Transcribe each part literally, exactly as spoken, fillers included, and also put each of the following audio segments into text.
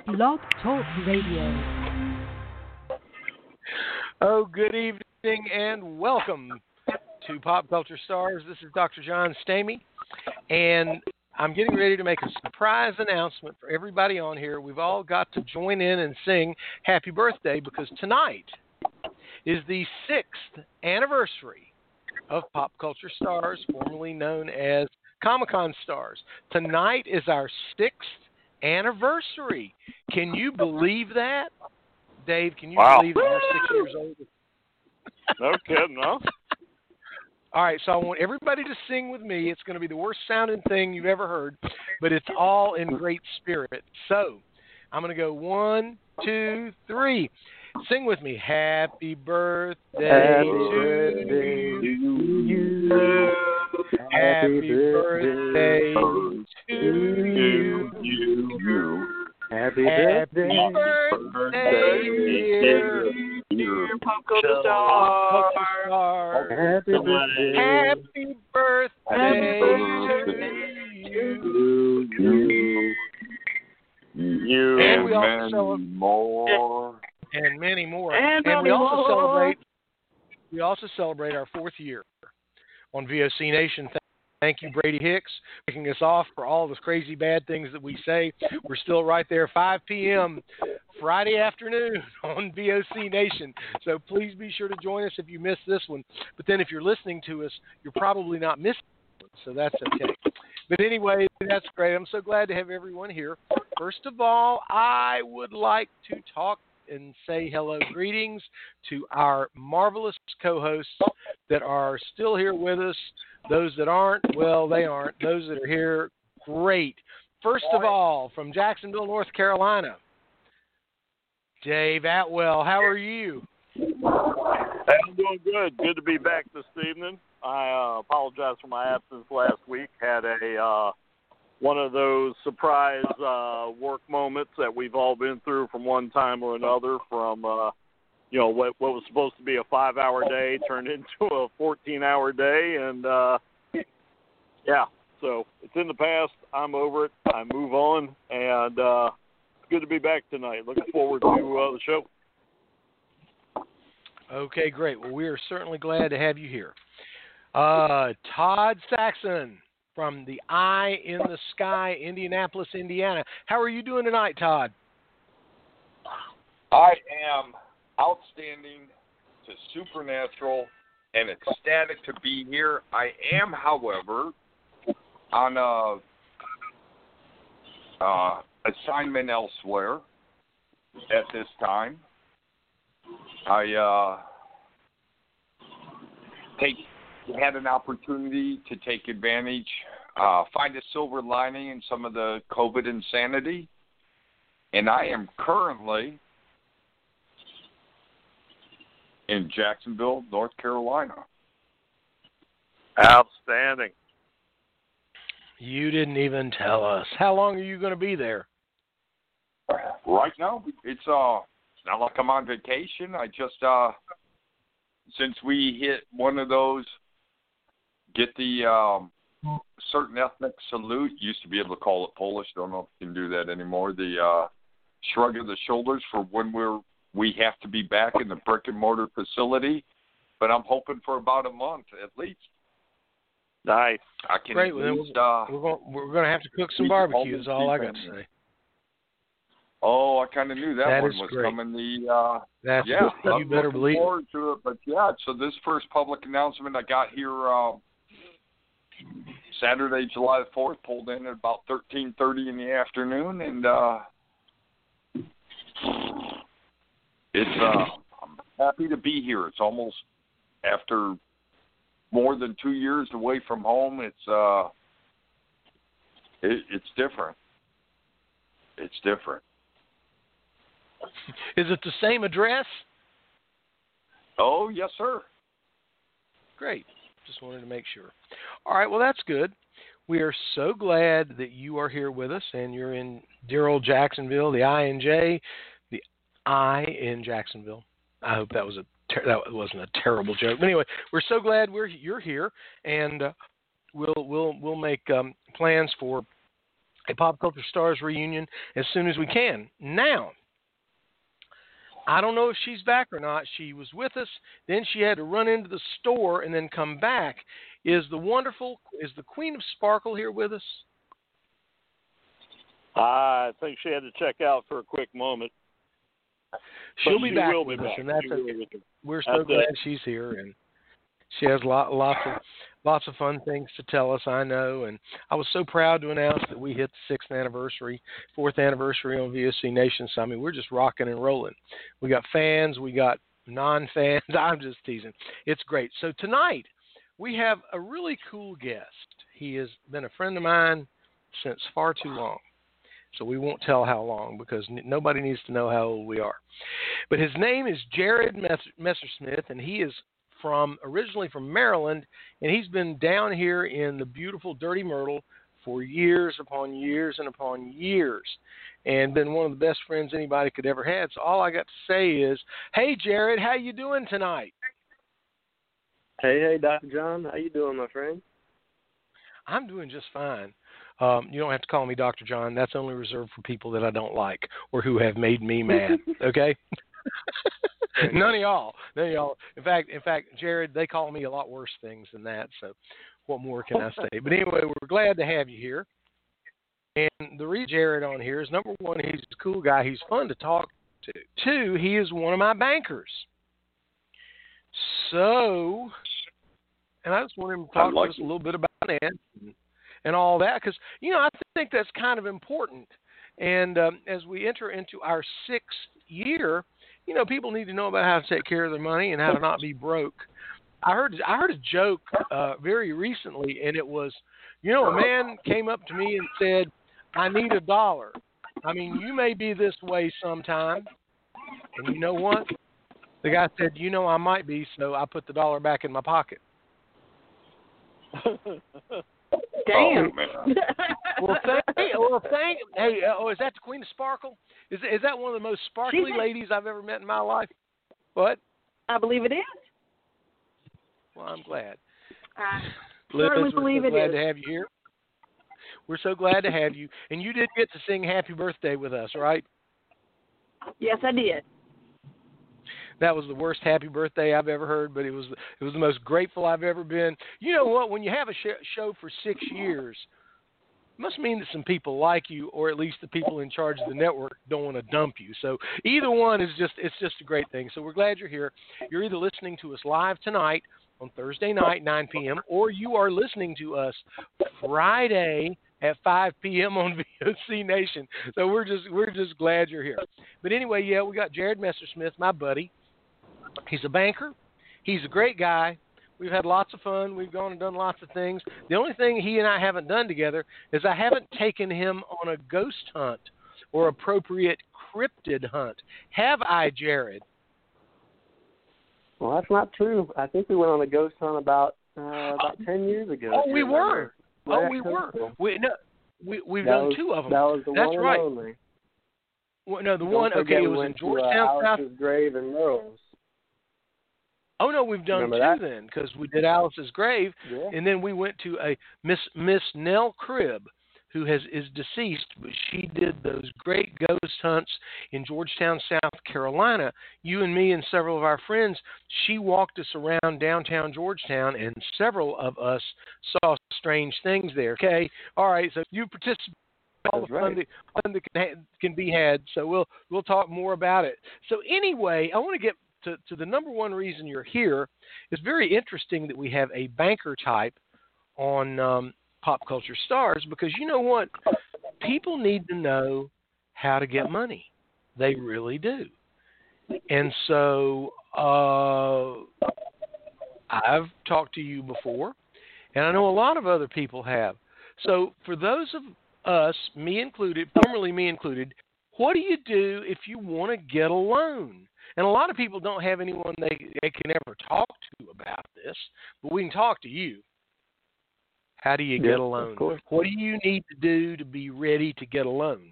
Blog Talk Radio. Oh, good evening and welcome to Pop Culture Stars. This is Doctor John Stamey, and I'm getting ready to make a surprise announcement for everybody on here. We've all got to join in and sing happy birthday because tonight is the sixth anniversary of Pop Culture Stars, formerly known as Comic-Con Stars. Tonight is our sixth anniversary. Can you believe that? Dave, can you wow. believe that we're six years old? No kidding, huh? All right, so I want everybody to sing with me. It's going to be the worst sounding thing you've ever heard, but it's all in great spirit. So I'm going to go one, two, three. Sing with me. Happy birthday Happy to birthday you. you. Happy birthday to you. you. Happy Happy birthday, birthday, dear, dear Pop Culture Stars. Happy birthday, Happy birthday to you. you, And we also many celebrate more. and many more. And, And we many also more. celebrate we also celebrate our fourth year on V O C Nation. Thank you, Brady Hicks, kicking us off for all the crazy bad things that we say. We're still right there, five p.m. Friday afternoon on V O C Nation. So please be sure to join us if you missed this one. But then if you're listening to us, you're probably not missing it, so that's okay. But anyway, that's great. I'm so glad to have everyone here. First of all, I would like to talk and say hello, greetings to our marvelous co-hosts that are still here with us. Those that aren't, well, they aren't. Those that are here, great. First of all, from Jacksonville, North Carolina, Dave Atwell, how are you? I'm doing good. Good to be back this evening. I uh, apologize for my absence last week. Had a uh, one of those surprise uh, work moments that we've all been through from one time or another. From uh, you know what what was supposed to be a five-hour day turned into a fourteen-hour day, and uh, yeah. So it's in the past. I'm over it. I move on, and uh, it's good to be back tonight. Looking forward to uh, the show. Okay, great. Well, we are certainly glad to have you here. Uh, Todd Saxon from the Eye in the Sky, Indianapolis, Indiana. How are you doing tonight, Todd? I am outstanding to supernatural and ecstatic to be here. I am, however, on a uh, assignment elsewhere at this time. I uh, take had an opportunity to take advantage, uh, find a silver lining in some of the COVID insanity, and I am currently in Jacksonville, North Carolina. Outstanding. You didn't even tell us. How long are you going to be there? Right now, it's uh, it's not like I'm on vacation. I just uh, since we hit one of those, get the um, certain ethnic salute. Used to be able to call it Polish. Don't know if you can do that anymore. The uh, shrug of the shoulders for when we're we have to be back in the brick and mortar facility. But I'm hoping for about a month at least. Nice. I can Great. at Well, least, uh, we're going we're going to have to cook some we can barbecue. hold Is all I got to family. say. Oh, I kind of knew that, That one is was great. coming. The uh, That's yeah, you I'm better looking believe it. forward to it. But yeah, so this first public announcement I got here uh, Saturday, July the fourth, pulled in at about thirteen thirty in the afternoon, and uh, it's uh, I'm happy to be here. It's almost after more than two years away from home. It's uh, it, it's different. It's different. Is it the same address? Oh, yes, sir. Great. Just wanted to make sure. All right, well, that's good. We are so glad that you are here with us, and you're in dear old Jacksonville, the I N J, the I in Jacksonville. I hope that was a ter- that wasn't a terrible joke. But anyway, we're so glad we're you're here, and uh, we'll we'll we'll make um, plans for a Pop Culture Stars reunion as soon as we can. Now, I don't know if she's back or not. She was with us, then she had to run into the store and then come back. Is the wonderful, is the Queen of Sparkle here with us? I think she had to check out for a quick moment. She'll be she back will with be us, back. and that's She okay. will be. We're so That's glad it. she's here, and she has lot, lots of lots of fun things to tell us, I know. And I was so proud to announce that we hit the sixth anniversary, fourth anniversary on V O C Nation. So, I mean, we're just rocking and rolling. We got fans, we got non-fans. I'm just teasing. It's great. So tonight, we have a really cool guest. He has been a friend of mine since far too long. So we won't tell how long because n- nobody needs to know how old we are. But his name is Jared Mess- Messersmith, and he is from originally from Maryland, and he's been down here in the beautiful Dirty Myrtle for years upon years and upon years, and been one of the best friends anybody could ever have. So all I got to say is, hey, Jared, how you doing tonight? Hey, hey, Doctor John. How you doing, my friend? I'm doing just fine. Um, you don't have to call me Doctor John. That's only reserved for people that I don't like or who have made me mad. Okay? None of y'all. None of y'all. In fact, in fact, Jared, they call me a lot worse things than that. So, what more can I say? But anyway, we're glad to have you here. And the reason Jared on here is number one, he's a cool guy. He's fun to talk to. Two, he is one of my bankers. So, and I just want him to talk to us a little bit about that and, and all that, because, you know, I think that's kind of important. And um, as we enter into our sixth year, you know, people need to know about how to take care of their money and how to not be broke. I heard I heard a joke uh, very recently, and it was, you know, a man came up to me and said, I need a dollar. I mean, you may be this way sometime. And you know what? The guy said, you know, I might be, so I put the dollar back in my pocket. Damn. Oh, well, thank, well, thank, hey, oh, is that the Queen of Sparkle? Is is that one of the most sparkly ladies I've ever met in my life? What? I believe it is. Well, I'm glad. I Liz, certainly we're believe so it glad is. to have you here. We're so glad to have you. And you did get to sing Happy Birthday with us, right? Yes, I did. That was the worst happy birthday I've ever heard, but it was it was the most grateful I've ever been. You know what? When you have a sh- show for six years, it must mean that some people like you, or at least the people in charge of the network don't want to dump you. So either one is just it's just a great thing. So we're glad you're here. You're either listening to us live tonight on Thursday night, nine p.m., or you are listening to us Friday at five p.m. on V O C Nation. So we're just we're just glad you're here. But anyway, yeah, we got Jared Messersmith, my buddy. He's a banker. He's a great guy. We've had lots of fun. We've gone and done lots of things. The only thing he and I haven't done together is I haven't taken him on a ghost hunt or appropriate cryptid hunt. Have I, Jared? Well, that's not true. I think we went on a ghost hunt about uh, about ten years ago. Oh, we were. Right Oh, we were. We, no, we, we've that done was, two of them. That was the That's one right. and only. Well, no, the Don't one, forget okay, it we was in went Georgetown, to, uh, South. Alice's grave in Rose. Oh, no, we've done Remember two that? then, because we did Alice's grave, Yeah. and then we went to a Miss Miss Nell Cribb, who has is deceased, but she did those great ghost hunts in Georgetown, South Carolina. You and me and several of our friends, she walked us around downtown Georgetown, and several of us saw strange things there. Okay, all right, so you participated. All the That's fun, right. that, fun that can, ha- can be had. So we'll we'll talk more about it. So anyway, I want to get to, to the number one reason you're here. It's very interesting that we have a banker type on um, Pop Culture Stars, because you know what? People need to know how to get money. They really do. And so uh, I've talked to you before, and I know a lot of other people have. So for those of us, me included, formerly me included, what do you do if you want to get a loan? And a lot of people don't have anyone they, they can ever talk to about this, but we can talk to you. How do you Yep, get a of loan? course. What do you need to do to be ready to get a loan?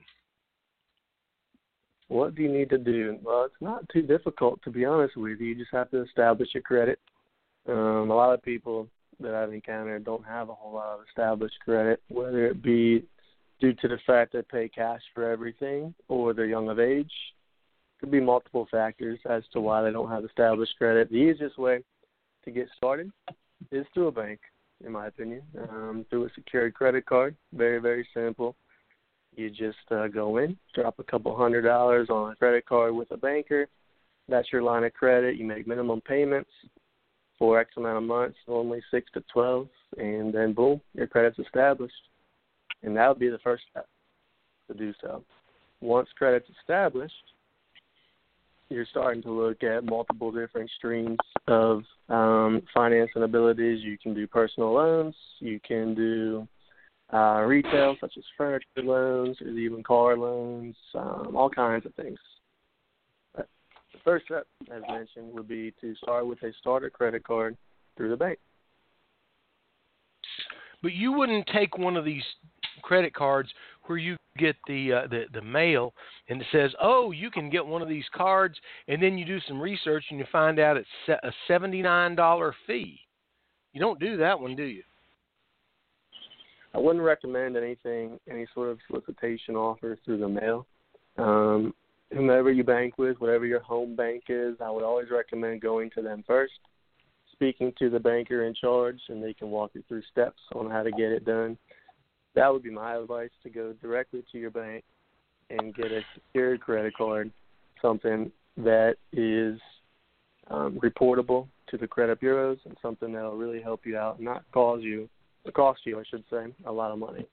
What do you need to do? Well, it's not too difficult, to be honest with you. You just have to establish your credit. Um, a lot of people that I've encountered don't have a whole lot of established credit, whether it be due to the fact they pay cash for everything or they're young of age. Could be multiple factors as to why they don't have established credit. The easiest way to get started is through a bank, in my opinion, um, through a secured credit card. Very, very simple. You just uh, go in, drop a couple hundred dollars on a credit card with a banker. That's your line of credit. You make minimum payments for X amount of months, normally six to twelve, and then boom, your credit's established. And that would be the first step to do so. Once credit's established, you're starting to look at multiple different streams of um, financing abilities. You can do personal loans. You can do uh, retail, such as furniture loans, or even car loans, um, all kinds of things. But the first step, as mentioned, would be to start with a starter credit card through the bank. But you wouldn't take one of these credit cards where you get the, uh, the the mail and it says, oh, you can get one of these cards, and then you do some research and you find out it's a seventy-nine dollars fee. You don't do that one, do you? I wouldn't recommend anything, any sort of solicitation offer through the mail. Um, whomever you bank with, whatever your home bank is, I would always recommend going to them first, speaking to the banker in charge, and they can walk you through steps on how to get it done. That would be my advice, to go directly to your bank and get a secured credit card, something that is um, reportable to the credit bureaus and something that will really help you out and not cause you, or cost you, I should say, a lot of money.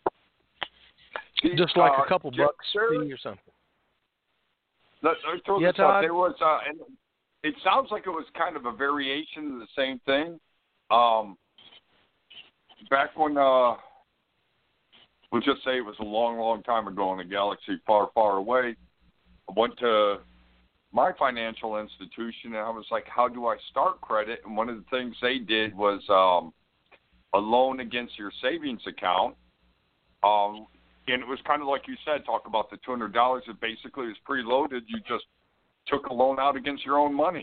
Just like uh, a couple Jer- bucks Jer- fee or something. Let, let's throw Yeah, this out. Todd? There was, uh, and it sounds like it was kind of a variation of the same thing. Um, back when, uh, we'll just say it was a long, long time ago in a galaxy far, far away, I went to my financial institution, and I was like, how do I start credit? And one of the things they did was um, a loan against your savings account. Um, and it was kind of like you said, talk about the two hundred dollars. It basically was preloaded. You just took a loan out against your own money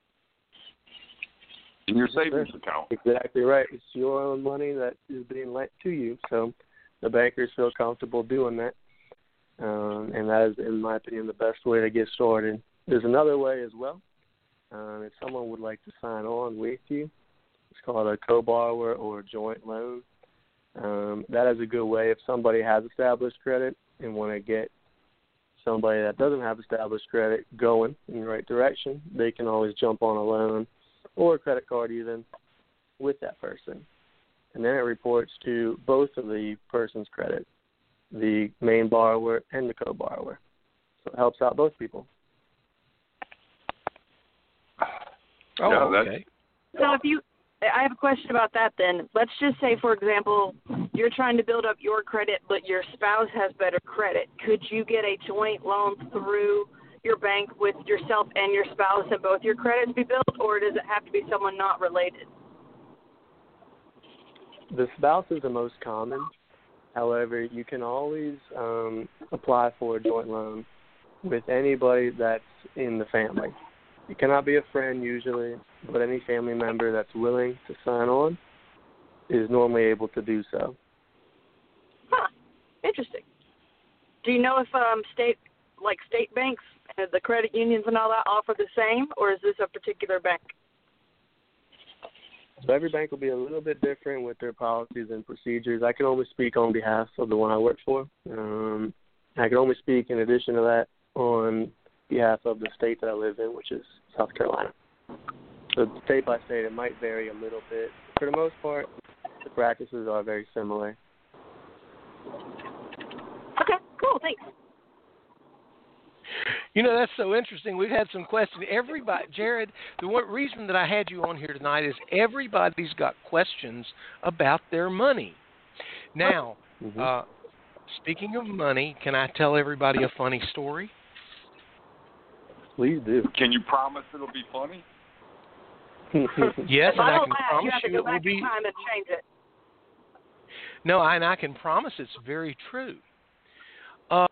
in your savings account. Exactly right. It's your own money that is being lent to you, so the bankers feel comfortable doing that. Um, and that is, in my opinion, the best way to get started. There's another way as well. Um, if someone would like to sign on with you, it's called a co-borrower or a joint loan. Um, that is a good way if somebody has established credit and want to get somebody that doesn't have established credit going in the right direction. They can always jump on a loan or a credit card even with that person. And then it reports to both of the person's credit, the main borrower and the co-borrower. So it helps out both people. Oh, Yeah, okay. So if you, I have a question about that then. Let's just say, for example, you're trying to build up your credit, but your spouse has better credit. Could you get a joint loan through your bank with yourself and your spouse and both your credits be built, or does it have to be someone not related? The spouse is the most common. However, you can always um, apply for a joint loan with anybody that's in the family. It cannot be a friend usually, but any family member that's willing to sign on is normally able to do so. Huh. Interesting. Do you know if um, state, like state banks, uh, the credit unions and all that offer the same, or is this a particular bank? So every bank will be a little bit different with their policies and procedures. I can only speak on behalf of the one I work for. Um, I can only speak, in addition to that, on behalf of the state that I live in, which is South Carolina. So state by state, it might vary a little bit. For the most part, the practices are very similar. Okay, cool, thanks. You know, that's so interesting. We've had some questions. Everybody, Jared, the one reason that I had you on here tonight is everybody's got questions about their money. Now, mm-hmm. uh, speaking of money, can I tell everybody a funny story? Please do. Can you promise it'll be funny? Yes, and I can laugh, promise you, have to you go it will back be. in time and change it. No, and I can promise it's very true. Uh,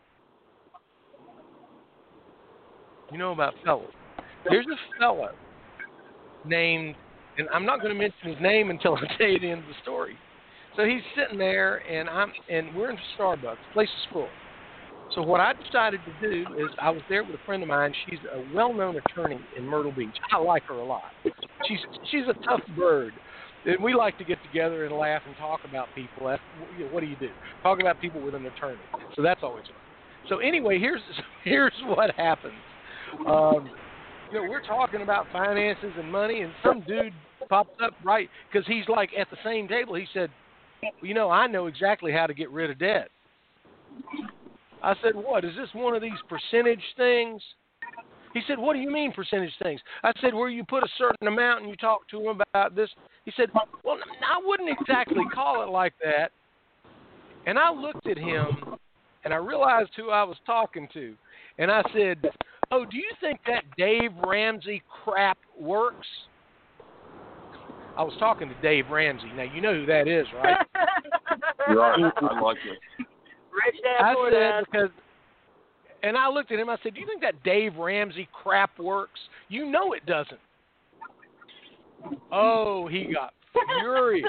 you know about fellows. There's a fellow named, and I'm not going to mention his name until I tell you the end of the story. So he's sitting there, and I'm and we're in Starbucks. The place is full. So what I decided to do is I was there with a friend of mine. She's a well-known attorney in Myrtle Beach. I like her a lot. She's she's a tough bird. And we like to get together and laugh and talk about people. That's, you know, what do you do? Talk about people with an attorney. So that's always fun. So anyway, here's here's what happens. Um, you know, we're talking about finances and money, and some dude pops up right because he's like at the same table. He said, well, you know, I know exactly how to get rid of debt. I said, what, is this one of these percentage things? He said, what do you mean percentage things? I said, where you put a certain amount and you talk to him about this. He said, well, I wouldn't exactly call it like that. And I looked at him, and I realized who I was talking to. And I said, oh, do you think that Dave Ramsey crap works? I was talking to Dave Ramsey. Now, you know who that is, right? Right. I like it. Rich dad, I poor said, dad. because, and I looked at him, I said, do you think that Dave Ramsey crap works? You know it doesn't. Oh, he got furious.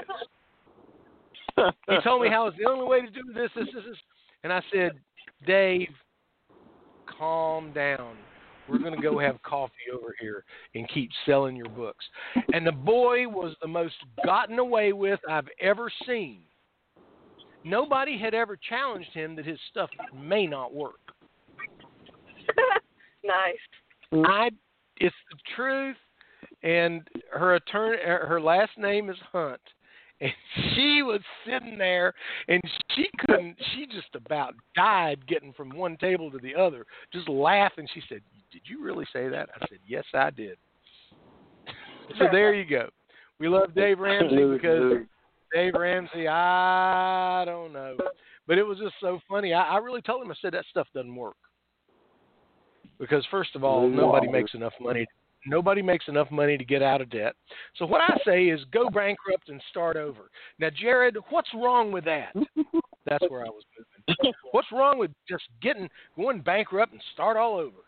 He told me how it's the only way to do this, this, this, this. And I said, Dave, calm down. We're going to go have coffee over here and keep selling your books. And the boy was the most gotten away with I've ever seen. Nobody had ever challenged him that his stuff may not work. Nice. I, it's the truth. And her attorney, her last name is Hunt, and she was sitting there, and she couldn't. She just about died getting from one table to the other, just laughing. She said, "Did you really say that?" I said, "Yes, I did." So there you go. We love Dave Ramsey because Dave Ramsey, I don't know. But it was just so funny. I, I really told him, I said, that stuff doesn't work. Because, first of all, nobody makes enough money. Nobody makes enough money to get out of debt. So what I say is go bankrupt and start over. Now, Jared, what's wrong with that? That's where I was moving. What's wrong with just getting going bankrupt and start all over?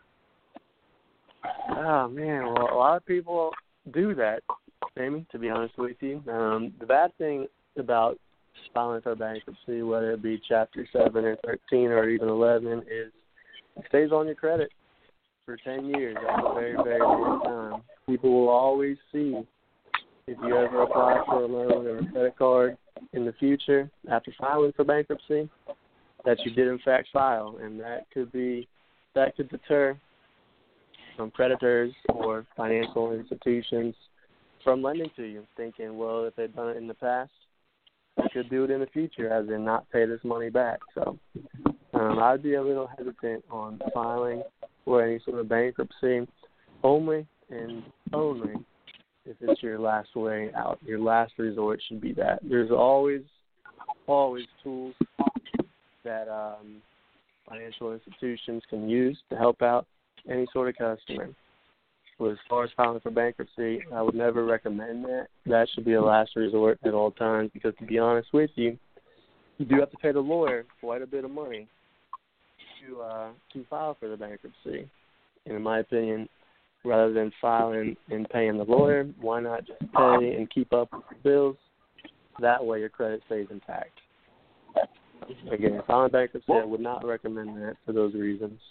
Oh, man. Well, a lot of people do that, Amy, to be honest with you. Um, the bad thing about filing for bankruptcy, whether it be Chapter seven or thirteen or even eleven, is it stays on your credit for ten years. That's a very, very long time. People will always see if you ever apply for a loan or a credit card in the future after filing for bankruptcy that you did in fact file, and that could be that could deter from creditors or financial institutions from lending to you, thinking, well, if they've done it in the past, they could do it in the future, as in not pay this money back. So um, I'd be a little hesitant on filing for any sort of bankruptcy, only and only if it's your last way out. Your last resort should be that. There's always, always tools that um, financial institutions can use to help out any sort of customer. But as far as filing for bankruptcy, I would never recommend that. That should be a last resort at all times, because to be honest with you, you do have to pay the lawyer quite a bit of money to uh, to file for the bankruptcy. And in my opinion, rather than filing and paying the lawyer, why not just pay and keep up with your bills? That way your credit stays intact. Again, filing bankruptcy, I would not recommend that for those reasons.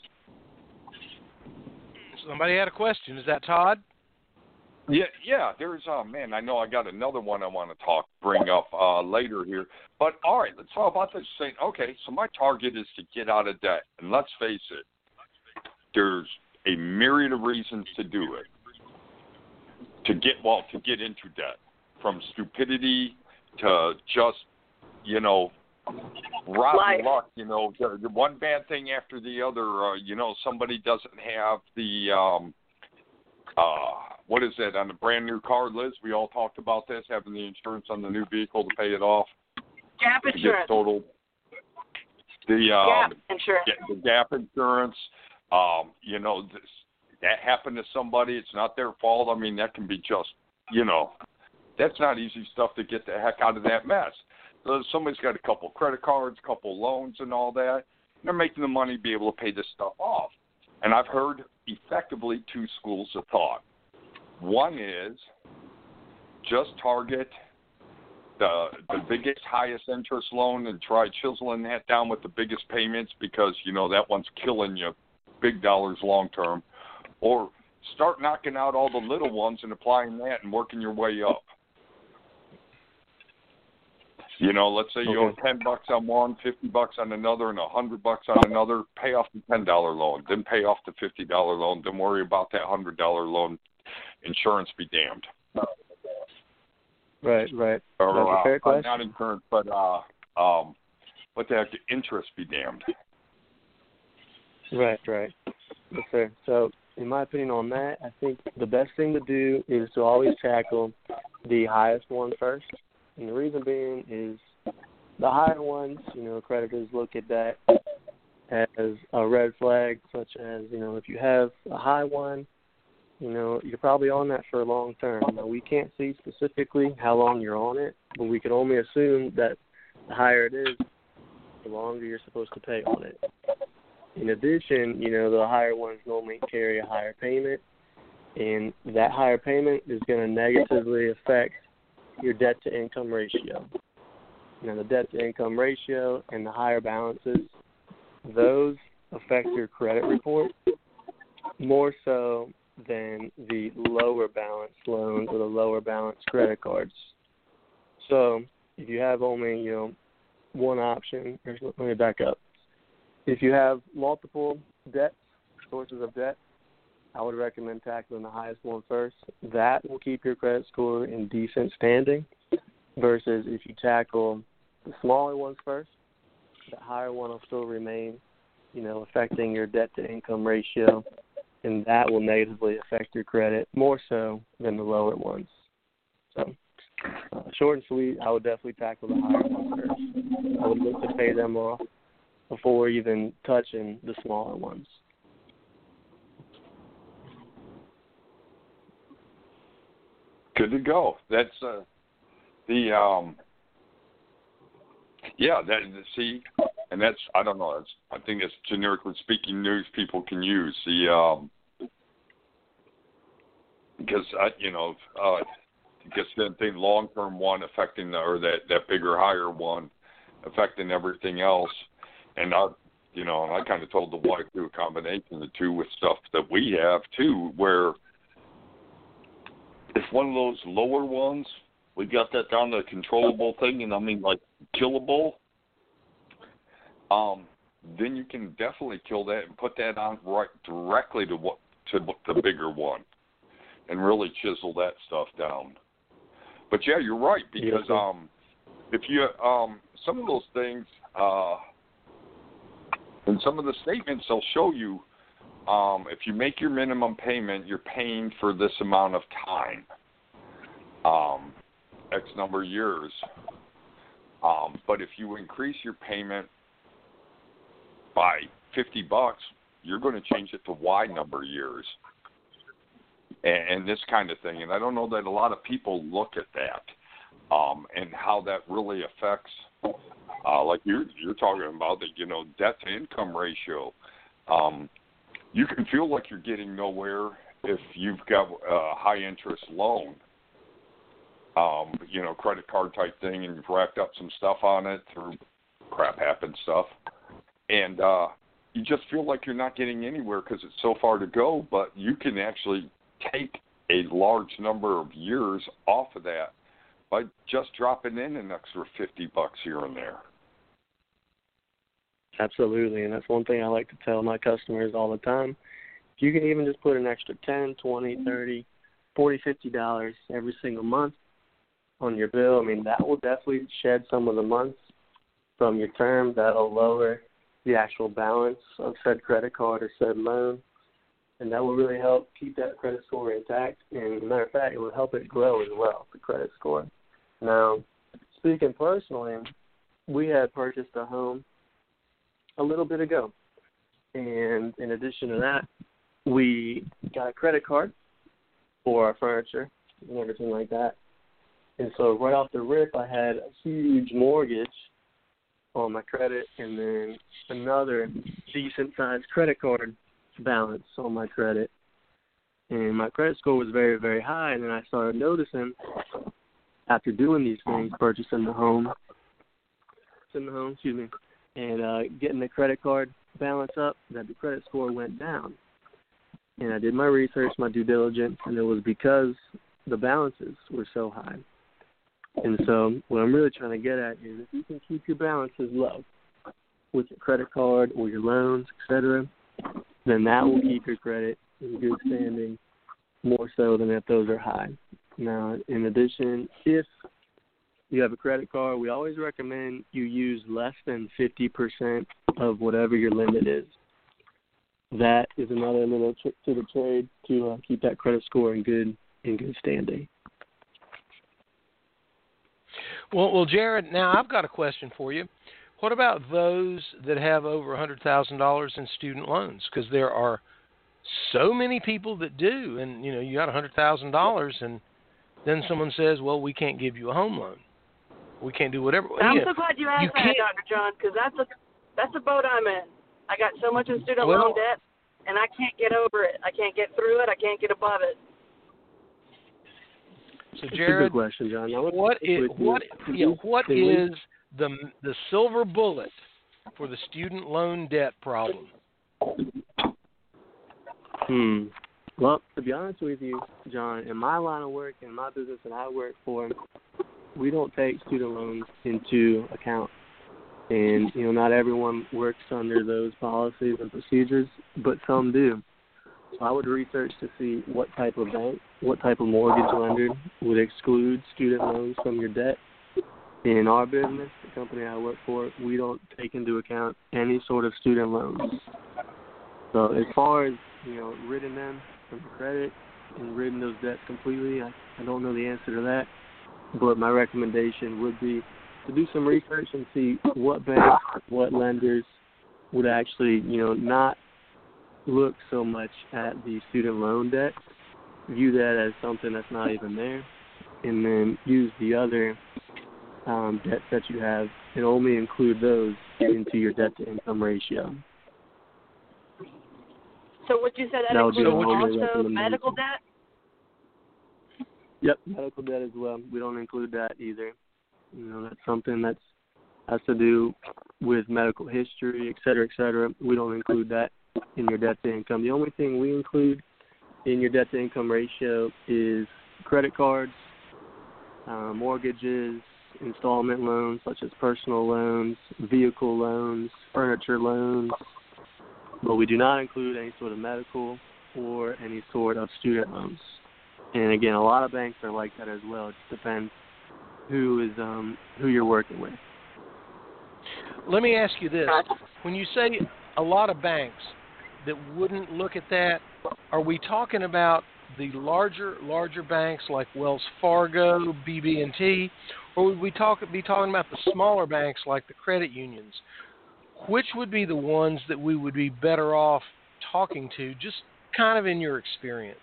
Somebody had a question. Is that Todd? Yeah, yeah. There's, uh, man, I know I got another one I want to talk, bring up uh, later here. But all right, let's talk about this. Saying, okay, so my target is to get out of debt, and let's face it, there's a myriad of reasons to do it. To get well, to get into debt, from stupidity to just, you know, rotten luck, you know, the, the one bad thing after the other. Uh, you know, somebody doesn't have the, um, uh, what is it, on a brand new car, Liz? We all talked about this, having the insurance on the new vehicle to pay it off. Gap insurance. Total. The um, Gap insurance. The gap insurance. Um, you know, this, that happened to somebody. It's not their fault. I mean, that can be just, you know, that's not easy stuff to get the heck out of that mess. So somebody's got a couple credit cards, a couple loans and all that. They're making the money to be able to pay this stuff off. And I've heard effectively two schools of thought. One is just target the the biggest, highest interest loan and try chiseling that down with the biggest payments because, you know, that one's killing you big dollars long term. Or start knocking out all the little ones and applying that and working your way up. You know, let's say you owe ten bucks on one, fifty bucks on another, and a hundred bucks on another. Pay off the ten dollar loan, then pay off the fifty dollar loan. Then worry about that hundred dollar loan. Insurance be damned. Right, right. Or, That's a fair uh, question. Not insurance, but uh, um, but the interest be damned. Right, right. That's fair. So, in my opinion on that, I think the best thing to do is to always tackle the highest one first. And the reason being is the higher ones, you know, creditors look at that as a red flag, such as, you know, if you have a high one, you know, you're probably on that for a long term. Now, we can't see specifically how long you're on it, but we can only assume that the higher it is, the longer you're supposed to pay on it. In addition, you know, the higher ones normally carry a higher payment, and that higher payment is going to negatively affect your debt-to-income ratio. Now, the debt-to-income ratio and the higher balances, those affect your credit report more so than the lower balance loans or the lower balance credit cards. So if you have only, you know, one option, or let me back up. If you have multiple debts, sources of debt, I would recommend tackling the highest one first. That will keep your credit score in decent standing versus if you tackle the smaller ones first, the higher one will still remain, you know, affecting your debt-to-income ratio, and that will negatively affect your credit more so than the lower ones. So, uh, short and sweet, I would definitely tackle the higher ones first. I would look to pay them off before even touching the smaller ones. Good to go. That's uh, the um, yeah. That see, and that's I don't know. That's I think it's generically speaking news people can use the um, because I you know uh, because that thing long term one affecting the, or that that bigger higher one affecting everything else, and I you know and I kind of told the wife do a combination of the two with stuff that we have too where. If one of those lower ones, we got that down to a controllable thing, and I mean like killable, um, then you can definitely kill that and put that on right directly to what to the bigger one, and really chisel that stuff down. But yeah, you're right because um, if you um, some of those things, uh, and some of the statements they'll show you. Um, if you make your minimum payment, you're paying for this amount of time, um, X number of years. Um, but if you increase your payment by fifty bucks, you're going to change it to Y number of years, and, and this kind of thing. And I don't know that a lot of people look at that um, and how that really affects, uh, like you're you're talking about, the you know debt to income ratio. Um, You can feel like you're getting nowhere if you've got a high-interest loan, um, you know, credit card type thing, and you've racked up some stuff on it through crap happen stuff. And uh, you just feel like you're not getting anywhere because it's so far to go, but you can actually take a large number of years off of that by just dropping in an extra fifty bucks here and there. Absolutely, and that's one thing I like to tell my customers all the time. If you can even just put an extra ten, twenty, thirty, forty, fifty dollars every single month on your bill, I mean, that will definitely shed some of the months from your term. That'll lower the actual balance of said credit card or said loan, and that will really help keep that credit score intact. And as a matter of fact, it will help it grow as well, the credit score. Now, speaking personally, we had purchased a home a little bit ago, and in addition to that, we got a credit card for our furniture and everything like that. And so right off the rip, I had a huge mortgage on my credit and then another decent-sized credit card balance on my credit. And my credit score was very, very high, and then I started noticing after doing these things, purchasing the home, in the home, excuse me, and uh, getting the credit card balance up, that the credit score went down. And I did my research, my due diligence, and it was because the balances were so high. And so what I'm really trying to get at is if you can keep your balances low with your credit card or your loans, et cetera, then that will keep your credit in good standing more so than if those are high. Now, in addition, if you have a credit card, we always recommend you use less than fifty percent of whatever your limit is. That is another little trick to the trade to uh, keep that credit score in good in good standing. Well, well, Jared, now I've got a question for you. What about those that have over one hundred thousand dollars in student loans? Because there are so many people that do, and, you know, you got one hundred thousand dollars, and then someone says, well, we can't give you a home loan. We can't do whatever. I'm you so glad you asked you that, Doctor John, because that's a, that's a boat I'm in. I got so much in student well, loan debt, and I can't get over it. I can't get through it. I can't get above it. So, That's Jared, a good question, John. Now, what is, what, yeah, what is the the silver bullet for the student loan debt problem? Hmm. Well, to be honest with you, John, in my line of work, in my business that I work for, we don't take student loans into account. And, you know, not everyone works under those policies and procedures, but some do. So I would research to see what type of bank, what type of mortgage lender would exclude student loans from your debt. In our business, the company I work for, we don't take into account any sort of student loans. So as far as, you know, ridding them from credit and ridding those debts completely, I, I don't know the answer to that. But my recommendation would be to do some research and see what banks, what lenders would actually, you know, not look so much at the student loan debt, view that as something that's not even there, and then use the other um, debts that you have and only include those into your debt-to-income ratio. So would you say that, that includes also medical debt? Yep, medical debt as well. We don't include that either. You know, that's something that has to do with medical history, et cetera, et cetera. We don't include that in your debt-to-income. The only thing we include in your debt-to-income ratio is credit cards, uh, mortgages, installment loans such as personal loans, vehicle loans, furniture loans, but we do not include any sort of medical or any sort of student loans. And again, a lot of banks are like that as well. It just depends who is um, who you're working with. Let me ask you this. When you say a lot of banks that wouldn't look at that, are we talking about the larger larger banks like Wells Fargo, B B and T, or would we talk be talking about the smaller banks like the credit unions? Which would be the ones that we would be better off talking to, just kind of in your experience?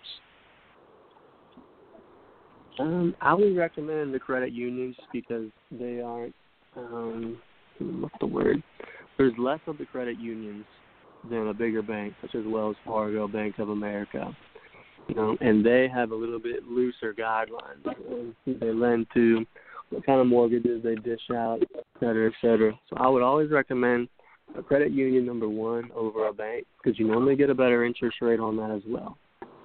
Um, I would recommend the credit unions because they aren't, um, what's the word? There's less of the credit unions than a bigger bank, such as Wells Fargo, Bank of America. You know, and they have a little bit looser guidelines. They lend to, what kind of mortgages they dish out, et cetera, et cetera. So I would always recommend a credit union, number one, over a bank because you normally get a better interest rate on that as well.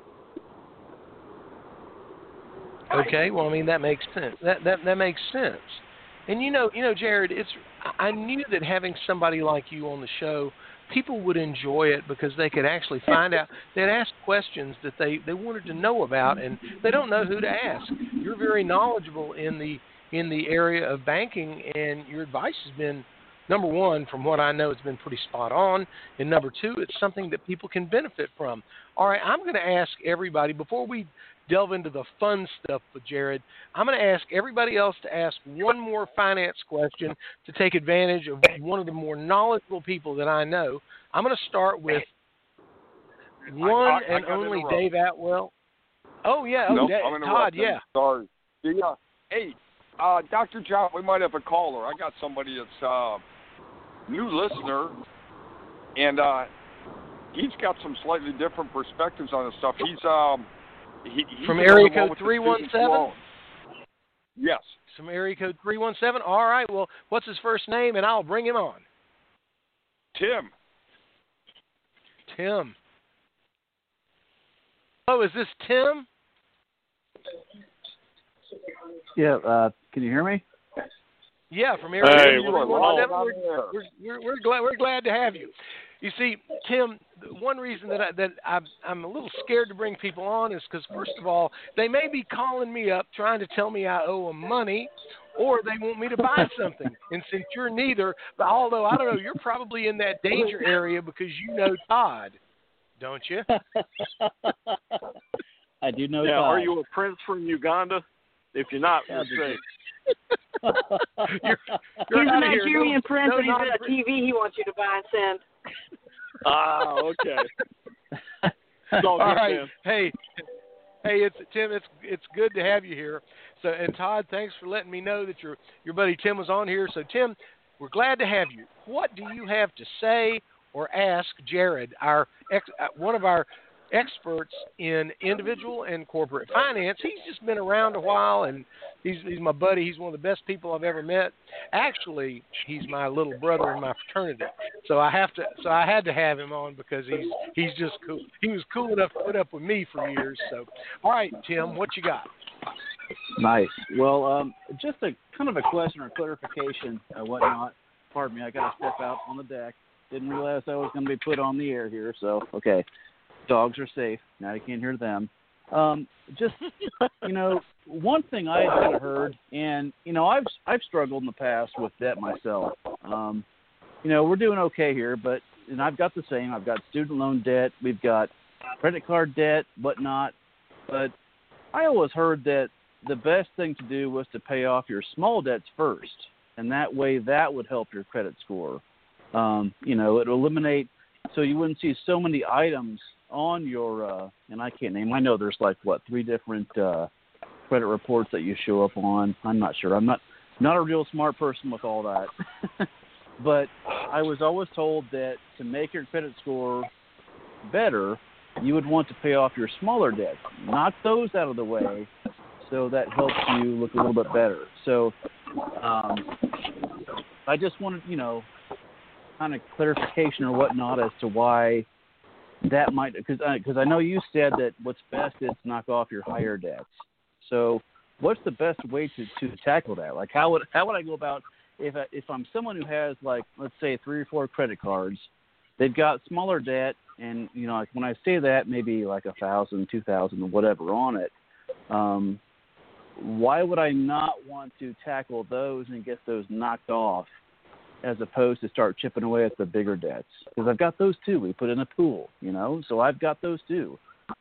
Okay, well, I mean that makes sense. That that that makes sense. And you know, you know, Jared, it's I knew that having somebody like you on the show, people would enjoy it because they could actually find out. They'd ask questions that they, they wanted to know about, and they don't know who to ask. You're very knowledgeable in the in the area of banking, and your advice has been, number one, from what I know, it's been pretty spot on, and number two, it's something that people can benefit from. All right, I'm going to ask everybody, before we delve into the fun stuff with Jared, I'm going to ask everybody else to ask one more finance question to take advantage of one of the more knowledgeable people that I know. I'm going to start with one I, I, and I only Dave Atwell. Oh, yeah. Oh, nope, Dave, Todd, yeah. Sorry. Yeah. Hey, uh, Doctor John, we might have a caller. I got somebody that's a uh, new listener, and uh, he's got some slightly different perspectives on this stuff. He's um. He, From area code three one seven? Yes. Some area code three one seven. All right. Well, what's his first name, and I'll bring him on. Tim. Tim. Oh, is this Tim? Yeah. Uh, can you hear me? Yeah, from area Hey, code we're three one seven. all- We're, we're, we're, we're glad we're glad to have you. You see, Tim, one reason that I, that I'm, I'm a little scared to bring people on is because, first of all, they may be calling me up trying to tell me I owe them money, or they want me to buy something. And since you're neither, but although I don't know, you're probably in that danger area because you know Todd, don't you? I do know. Yeah, Todd. are you a prince from Uganda? If you're not, Yeah, you're safe. you're, you're He's a out of here. Nigerian No- prince, no and he's got a non- T V he wants you to buy and send. Ah, okay. It's all All good, right. man. Hey, hey, it's Tim. It's it's good to have you here. So, and Todd, thanks for letting me know that your your buddy Tim was on here. So, Tim, we're glad to have you. What do you have to say or ask Jared, our ex, uh, one of our experts in individual and corporate finance? He's just been around a while, and he's he's my buddy. He's one of the best people I've ever met. Actually, he's my little brother in my fraternity. So I have to. So I had to have him on because he's he's just cool. He was cool enough to put up with me for years. So, all right, Tim, what you got? Nice. Well, um, just a kind of a question or clarification, uh, whatnot. Pardon me, I got to step out on the deck. Didn't realize I was going to be put on the air here, so okay. Dogs are safe. Now you can't hear them. Um, just, you know, one thing I had kind of heard, and, you know, I've I've struggled in the past with debt myself. Um, you know, we're doing okay here, but, and I've got the same. I've got student loan debt. We've got credit card debt, whatnot. But I always heard that the best thing to do was to pay off your small debts first, and that way that would help your credit score. Um, you know, it would eliminate, so you wouldn't see so many items on your, uh, and I can't name, I know there's like, what, three different uh, credit reports that you show up on. I'm not sure. I'm not, not a real smart person with all that. But I was always told that to make your credit score better, you would want to pay off your smaller debts, knock those out of the way, so that helps you look a little bit better. So um, I just wanted, you know, kind of clarification or whatnot as to why that might, because I, cause I know you said that what's best is to knock off your higher debts. So what's the best way to, to tackle that? Like how would how would I go about if I, if I'm someone who has like, let's say three or four credit cards, they've got smaller debt, and you know, like when I say that, maybe like a thousand, two thousand, or whatever on it. Um, why would I not want to tackle those and get those knocked off, as opposed to start chipping away at the bigger debts? Because I've got those too. We put in a pool, you know, so I've got those too.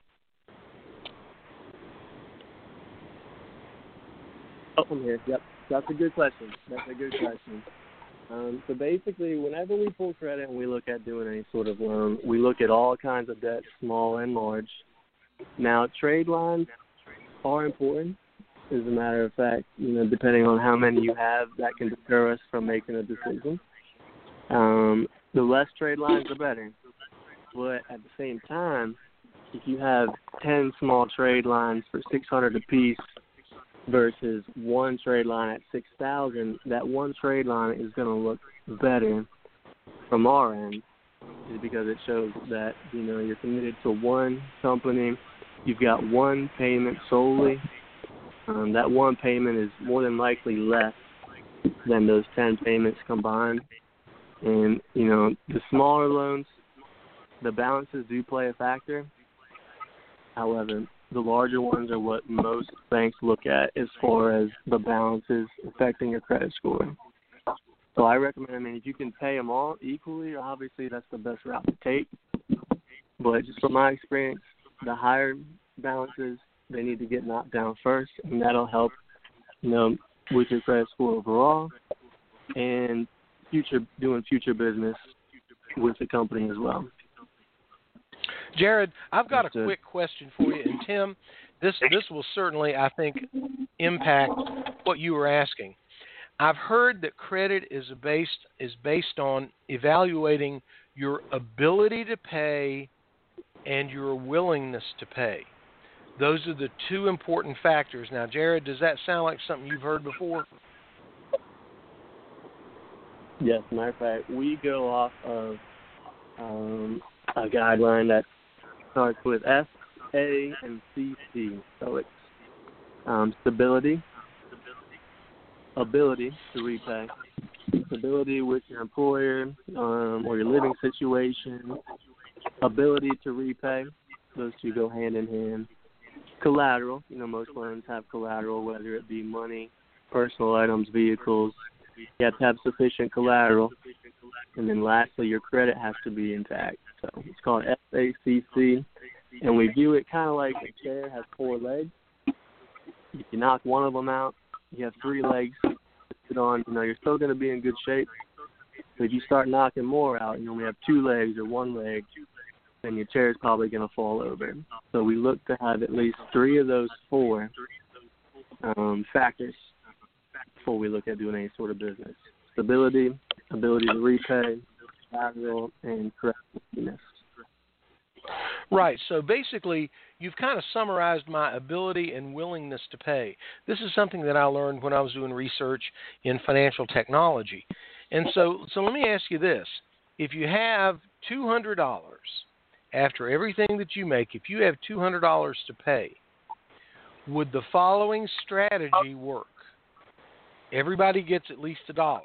Oh, I'm here. Yep, that's a good question. That's a good question. Um, so basically, whenever we pull credit and we look at doing any sort of loan, we look at all kinds of debts, small and large. Now, trade lines are important. As a matter of fact, you know, depending on how many you have, that can deter us from making a decision. Um, the less trade lines, the better. But at the same time, if you have ten small trade lines for six hundred apiece versus one trade line at six thousand, that one trade line is going to look better from our end, is because it shows that, you know, you're committed to one company. You've got one payment solely. Um, that one payment is more than likely less than those ten payments combined. And, you know, the smaller loans, the balances do play a factor. However, the larger ones are what most banks look at as far as the balances affecting your credit score. So I recommend, I mean, if you can pay them all equally, obviously that's the best route to take. But just from my experience, the higher balances, they need to get knocked down first, and that'll help, you know, with your credit score overall and future doing future business with the company as well. Jared, I've got That's a it. quick question for you, and Tim, this this will certainly, I think, impact what you were asking. I've heard that credit is a based is based on evaluating your ability to pay and your willingness to pay. Those are the two important factors. Now, Jared, does that sound like something you've heard before? Yes, matter of fact, we go off of um, a guideline that starts with S, A, and C C. So it's um, stability, ability to repay, stability with your employer um, or your living situation, ability to repay. Those two go hand in hand. Collateral, you know, most loans have collateral, whether it be money, personal items, vehicles. You have to have sufficient collateral. And then lastly, your credit has to be intact. So it's called S A C C. And we view it kind of like a chair has four legs. If you knock one of them out, you have three legs to sit on. You know, you're still going to be in good shape. So if you start knocking more out and you only have two legs or one leg, then your chair is probably going to fall over. So we look to have at least three of those four um, factors before we look at doing any sort of business. Stability, ability to repay, collateral, and correctness. Right. So basically, you've kind of summarized my ability and willingness to pay. This is something that I learned when I was doing research in financial technology. And so, so let me ask you this. If you have two hundred dollars after everything that you make, if you have two hundred dollars to pay, would the following strategy work? Everybody gets at least a dollar.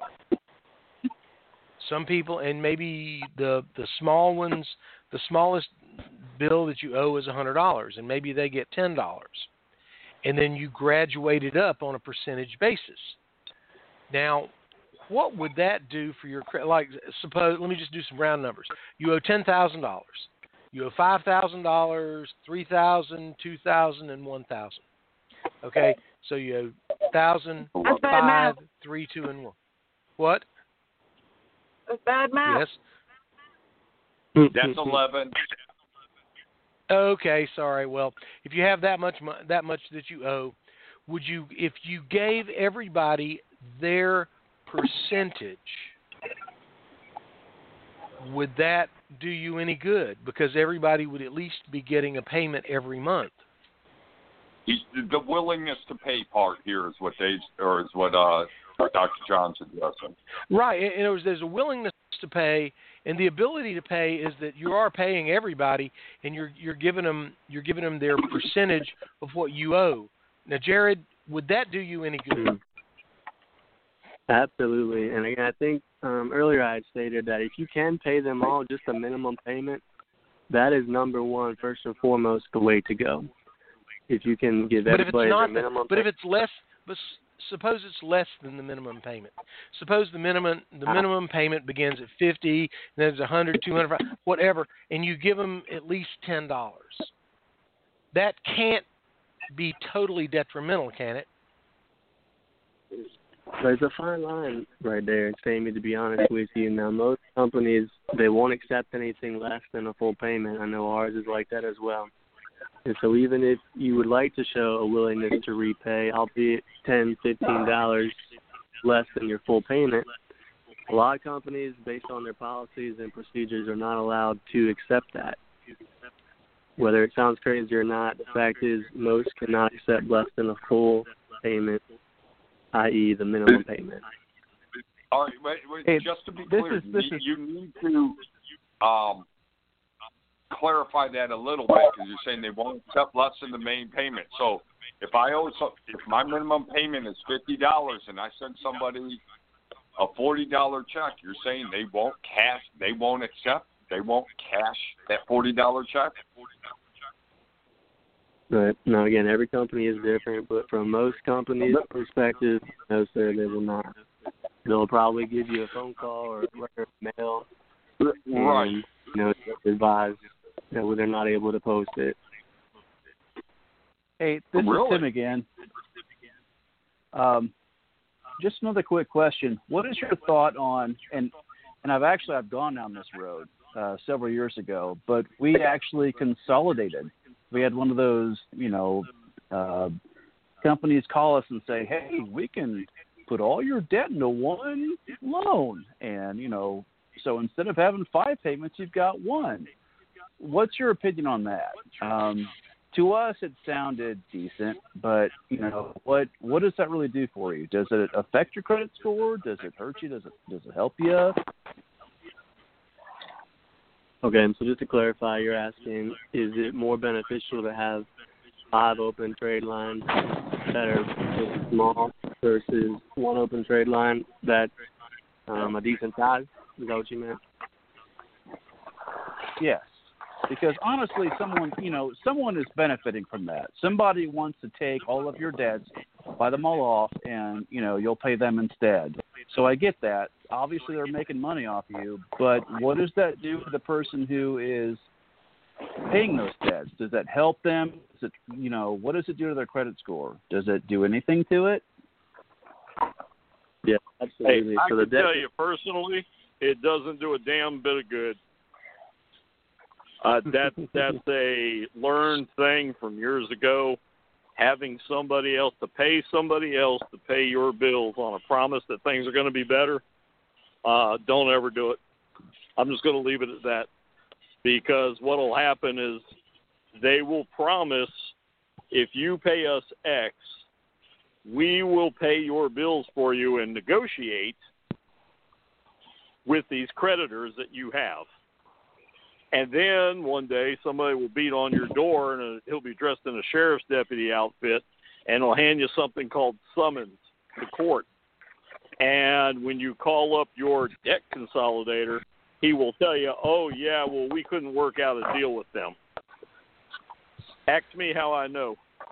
Some people, and maybe the the small ones, the smallest bill that you owe is one hundred dollars, and maybe they get ten dollars. And then you graduate it up on a percentage basis. Now, what would that do for your credit? Like, suppose, let me just do some round numbers. You owe ten thousand dollars. You owe five thousand dollars, three thousand dollars, two thousand dollars, and one thousand dollars. Okay? So you owe one thousand dollars, five, three, two, and one. What? That's bad math. Yes. That's eleven. Okay, sorry. Well, if you have that much mo- that much that you owe, would you, if you gave everybody their percentage, would that do you any good? Because everybody would at least be getting a payment every month. The willingness to pay part here is what they, or is what uh, Doctor John's addressing. Right. In other words, there's a willingness to pay, and the ability to pay is that you are paying everybody, and you're you're giving them you're giving them their percentage of what you owe. Now, Jared, would that do you any good? Absolutely. And again, I think um, earlier I had stated that if you can pay them all just a minimum payment, that is number one, first and foremost, the way to go. If you can give but if everybody it's not, their minimum but payment. if it's less, but suppose it's less than the minimum payment. Suppose the minimum the minimum payment begins at fifty, and then it's one hundred, two hundred, whatever, and you give them at least ten dollars. That can't be totally detrimental, can it? There's a fine line right there, Sammy, to be honest with you. Now, most companies, they won't accept anything less than a full payment. I know ours is like that as well. And so even if you would like to show a willingness to repay, albeit ten dollars, fifteen dollars less than your full payment, a lot of companies, based on their policies and procedures, are not allowed to accept that. Whether it sounds crazy or not, the fact is most cannot accept less than a full payment, that is the minimum payment. All right, wait, wait, Hey, just to be this clear, is- this you, is- you need to um, clarify that a little bit, because you're saying they won't accept less than the main payment. So if I owe, so if my minimum payment is fifty dollars and I send somebody a forty dollar check, you're saying they won't cash, they won't accept, they won't cash that forty dollar check? But now, again, every company is different, but from most companies' perspective, no, sir, they will not. They'll probably give you a phone call or a letter of mail, Right. and, you know, advise that they're not able to post it. Hey, this Really? is Tim again. Um, just another quick question. What is your thought on, and and I've actually I've gone down this road uh, several years ago, but we actually consolidated. We had one of those, you know, uh, companies call us and say, hey, we can put all your debt into one loan. And, you know, so instead of having five payments, you've got one. What's your opinion on that? Um, to us it sounded decent, but you know what? What does that really do for you? Does it affect your credit score? Does it hurt you? Does it does it help you? Okay, so just to clarify, you're asking, is it more beneficial to have five open trade lines that are small versus one open trade line that's um, a decent size? Is that what you meant? Yes, because honestly, someone you know, someone is benefiting from that. Somebody wants to take all of your debts, buy them all off, and you know you'll pay them instead. So I get that. Obviously, they're making money off you, but what does that do to the person who is paying those debts? Does that help them? Does it, you know, what does it do to their credit score? Does it do anything to it? Yeah, absolutely. Hey, I so can the debt- tell you personally, it doesn't do a damn bit of good. Uh, that that's a learned thing from years ago. Having somebody else to pay somebody else to pay your bills on a promise that things are going to be better, uh, don't ever do it. I'm just going to leave it at that, because what will happen is they will promise, if you pay us X, we will pay your bills for you and negotiate with these creditors that you have. And then one day somebody will beat on your door, and he'll be dressed in a sheriff's deputy outfit, and he'll hand you something called summons to court. And when you call up your debt consolidator, he will tell you, oh, yeah, well, we couldn't work out a deal with them. Ask me how I know.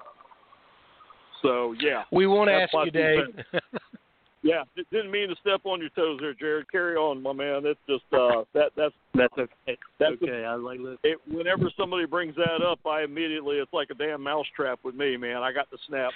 So, yeah. We won't That's ask you, Dave. Yeah, didn't mean to step on your toes there, Jared. Carry on, my man. It's just uh, that that's that's okay. That's okay. A, I like this. It, whenever somebody brings that up, I immediately it's like a damn mousetrap with me, man. I got the snap.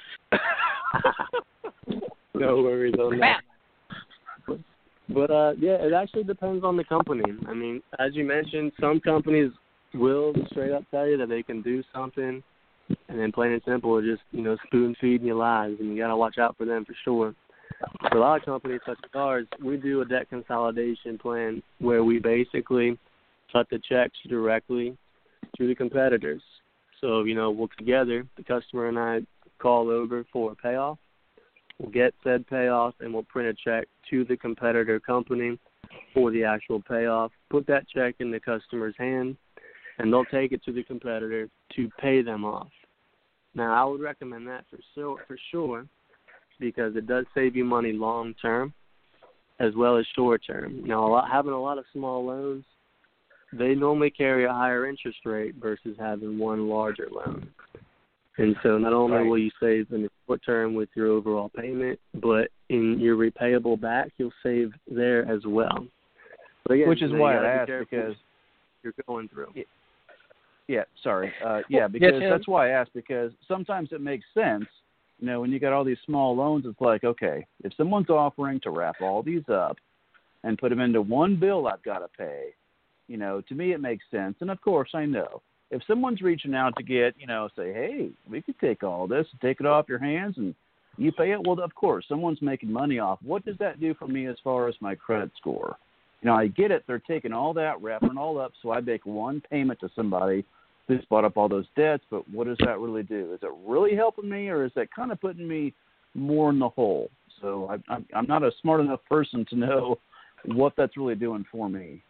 No worries on that. But, but uh, yeah, it actually depends on the company. I mean, as you mentioned, some companies will straight up tell you that they can do something, and then plain and simple, just you know, spoon feeding you lies, and you got to watch out for them for sure. For a lot of companies such as ours, we do a debt consolidation plan where we basically cut the checks directly to the competitors. So, you know, we'll together, the customer and I, call over for a payoff. We'll get said payoff, and we'll print a check to the competitor company for the actual payoff, put that check in the customer's hand, and they'll take it to the competitor to pay them off. Now, I would recommend that for sure, for sure, because it does save you money long term as well as short term. Now, a lot, having a lot of small loans, they normally carry a higher interest rate versus having one larger loan. And so not only right. will you save in the short term with your overall payment, but in your repayable back, you'll save there as well. But again, Which is you why gotta I be asked, careful because you're going through. Yeah, yeah sorry. Uh, yeah, because Yes, that's why I asked, because sometimes it makes sense. You know, when you got all these small loans, it's like, okay, if someone's offering to wrap all these up and put them into one bill I've got to pay, you know, to me it makes sense. And, of course, I know. If someone's reaching out to get, you know, say, hey, we could take all this, take it off your hands, and you pay it, well, of course, someone's making money off. What does that do for me as far as my credit score? You know, I get it. They're taking all that, wrapping it all up, so I make one payment to somebody who's bought up all those debts, but what does that really do? Is it really helping me, or is that kind of putting me more in the hole? So I, I'm, I'm not a smart enough person to know what that's really doing for me.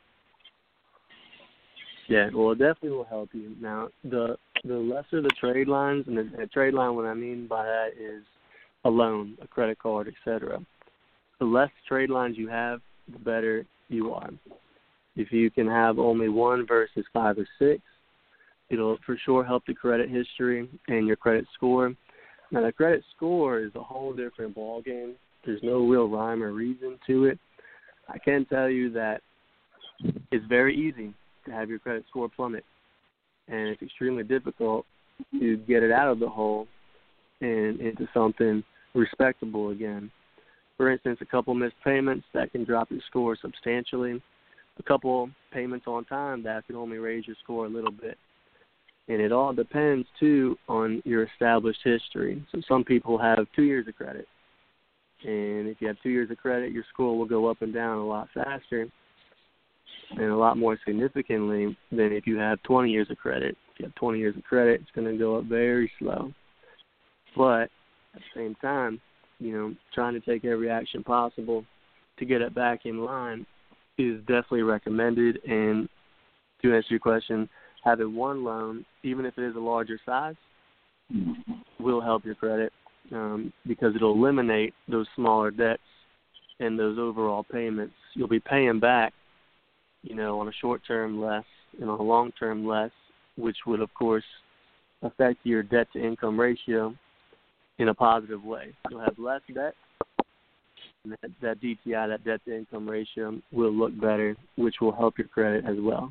Yeah, well, it definitely will help you. Now, the the lesser the trade lines, and the, the trade line, what I mean by that is a loan, a credit card, et cetera. The less trade lines you have, the better you are. If you can have only one versus five or six, it'll for sure help the credit history and your credit score. Now, the credit score is a whole different ballgame. There's no real rhyme or reason to it. I can tell you that it's very easy to have your credit score plummet, and it's extremely difficult to get it out of the hole and into something respectable again. For instance, a couple missed payments, that can drop your score substantially. A couple payments on time, that can only raise your score a little bit. And it all depends, too, on your established history. So some people have two years of credit. And if you have two years of credit, your score will go up and down a lot faster. and a lot more significantly than if you have twenty years of credit. If you have twenty years of credit, it's going to go up very slow. But at the same time, you know, trying to take every action possible to get it back in line is definitely recommended. And to answer your question, having one loan, even if it is a larger size, will help your credit um, because it'll eliminate those smaller debts and those overall payments. You'll be paying back, you know, on a short term less and on a long term less, which would, of course, affect your debt to income ratio in a positive way. You'll have less debt, and that, that D T I, that debt to income ratio, will look better, which will help your credit as well.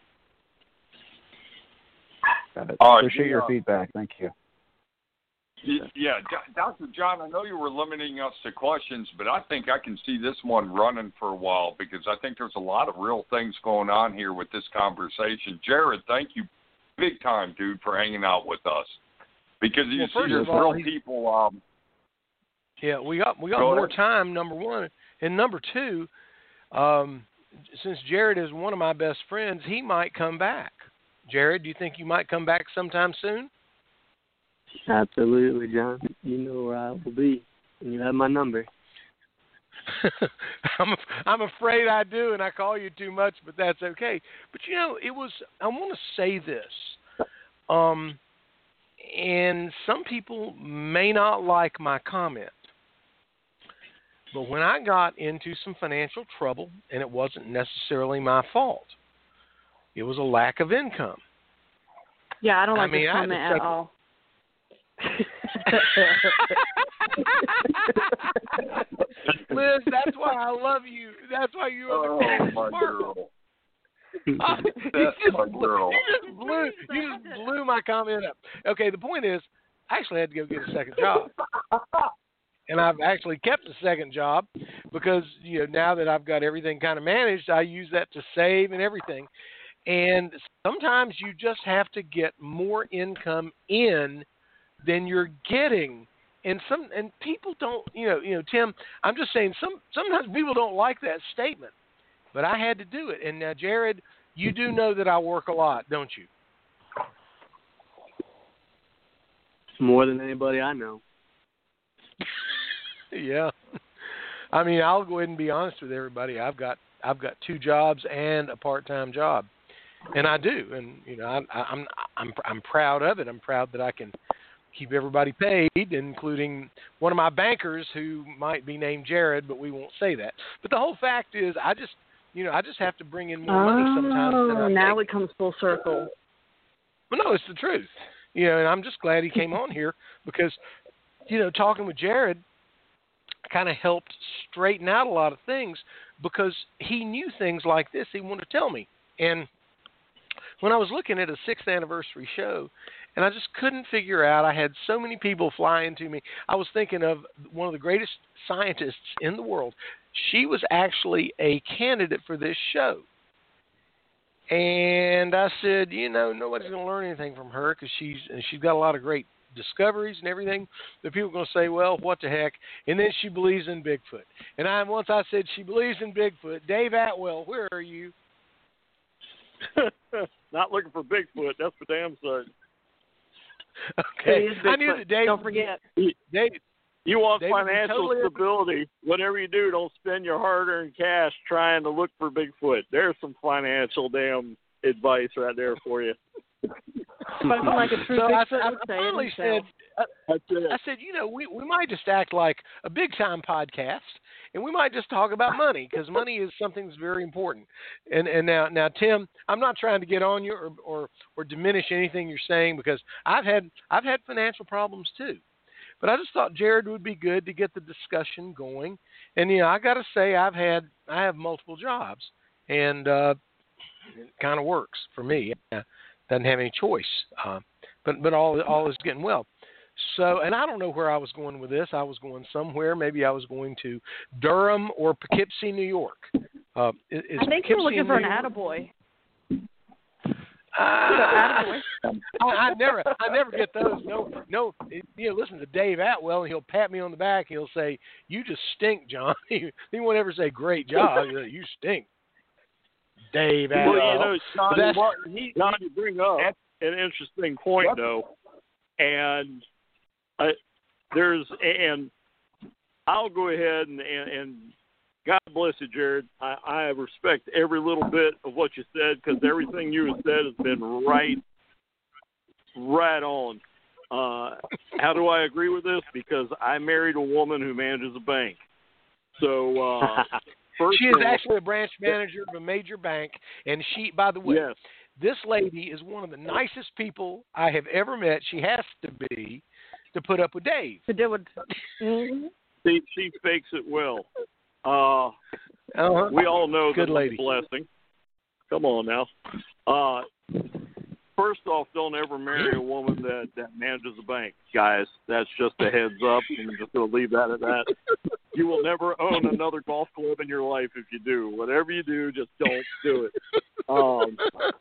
Got it. Uh, Appreciate yeah. your feedback. Thank you. Yeah, Doctor John, I know you were limiting us to questions, but I think I can see this one running for a while because I think there's a lot of real things going on here with this conversation. Jared, thank you big time, dude, for hanging out with us because you Well, see first there's of all, real people. Um, Yeah, we got we got Go more ahead. time. Number one, and number two, um, since Jared is one of my best friends, he might come back. Jared, do you think you might come back sometime soon? Absolutely, John. You know where I will be, and you have my number. I'm I'm afraid I do, and I call you too much, but that's okay. But you know, it was. I want to say this, um, and some people may not like my comment, but when I got into some financial trouble, and it wasn't necessarily my fault, it was a lack of income. Yeah, I don't I like mean, this I had comment to at check- all. Liz, that's why I love you. That's why you are the oh, coolest my sparkle. girl. you That's just my blew, girl. you just blew you just blew my comment up. Okay, the point is, I actually had to go get a second job, and I've actually kept the second job because you know now that I've got everything kind of managed, I use that to save and everything. And sometimes you just have to get more income in than you're getting. And some and people don't, you know, you know, Tim, I'm just saying some sometimes people don't like that statement. But I had to do it. And now, Jared, you do know that I work a lot, don't you? More than anybody I know. Yeah. I mean, I'll go ahead and be honest with everybody. I've got I've got two jobs and a part-time job. And I do. And you know, I I'm I'm I'm proud of it. I'm proud that I can keep everybody paid, including one of my bankers who might be named Jared, but we won't say that. But the whole fact is, I just, you know, I just have to bring in more money sometimes than I Oh, now make. it comes full circle. But no, it's the truth. You know, and I'm just glad he came on here because, you know, talking with Jared kind of helped straighten out a lot of things because he knew things like this he wanted to tell me. And when I was looking at a sixth anniversary show, and I just couldn't figure out, I had so many people flying to me. I was thinking of one of the greatest scientists in the world. She was actually a candidate for this show. And I said, you know, nobody's going to learn anything from her because she's, she's got a lot of great discoveries and everything. The people are going to say, well, what the heck? And then she believes in Bigfoot. And I once I said she believes in Bigfoot. Dave Atwell, where are you? Not looking for Bigfoot. That's for damn certain. Okay, It is I knew Bigfoot. that Dave. Don't forget. Dave, You want David, we financial totally agree. stability. Whatever you do, don't spend your hard-earned cash trying to look for Bigfoot. There's some financial damn advice right there for you. Spoken like a true so I, Bigfoot I would say finally it said, himself. That's it. I said, you know, we, we might just act like a big-time podcast, and we might just talk about money because money is something that's very important. And and now, now, Tim, I'm not trying to get on you or, or, or diminish anything you're saying because I've had I've had financial problems too. But I just thought Jared would be good to get the discussion going. And you know, I got to say, I've had I have multiple jobs, and uh, it kind of works for me. Uh, doesn't have any choice, uh, but but all all is getting well. So, and I don't know where I was going with this. I was going somewhere. Maybe I was going to Durham or Poughkeepsie, New York. Uh, is I think you're Poughkeepsie looking for an New York? attaboy. Uh, I, I never, I never get those. No, no. You know, listen to Dave Atwell, and he'll pat me on the back. He'll say, "You just stink, John." He, he won't ever say, "Great job." He'll say, "You stink." Dave Well, Adams. you know, Johnny, That's- what, he, Johnny, you bring up an interesting point, What? though, and uh, there's and I'll go ahead and, and, and God bless you, Jared. I, I respect every little bit of what you said because everything you have said has been right, right on. Uh, how do I agree with this? Because I married a woman who manages a bank. So uh, first She is off, actually a branch manager of a major bank, and she, by the way, yes. this lady is one of the nicest people I have ever met. She has to be to put up with Dave. To do with. Mm-hmm. She, she fakes it well. Uh, Uh-huh. we all know Good that lady. it's a blessing. Come on now. Uh, first off, don't ever marry a woman that, that manages a bank, guys. That's just a heads up. I'm just going to leave that at that. You will never own another golf club in your life if you do. Whatever you do, just don't do it. Um,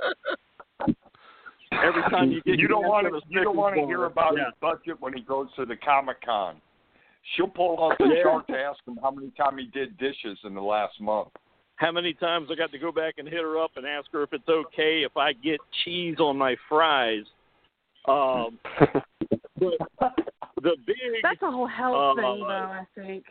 every time you get You don't want to. You don't want to bar, hear about yeah. his budget when he goes to the Comic Con. She'll pull out the Yeah. chart to ask him how many times he did dishes in the last month. How many times I got to go back and hit her up and ask her if it's okay if I get cheese on my fries. Um, but the big That's a whole health uh, thing, though, I think.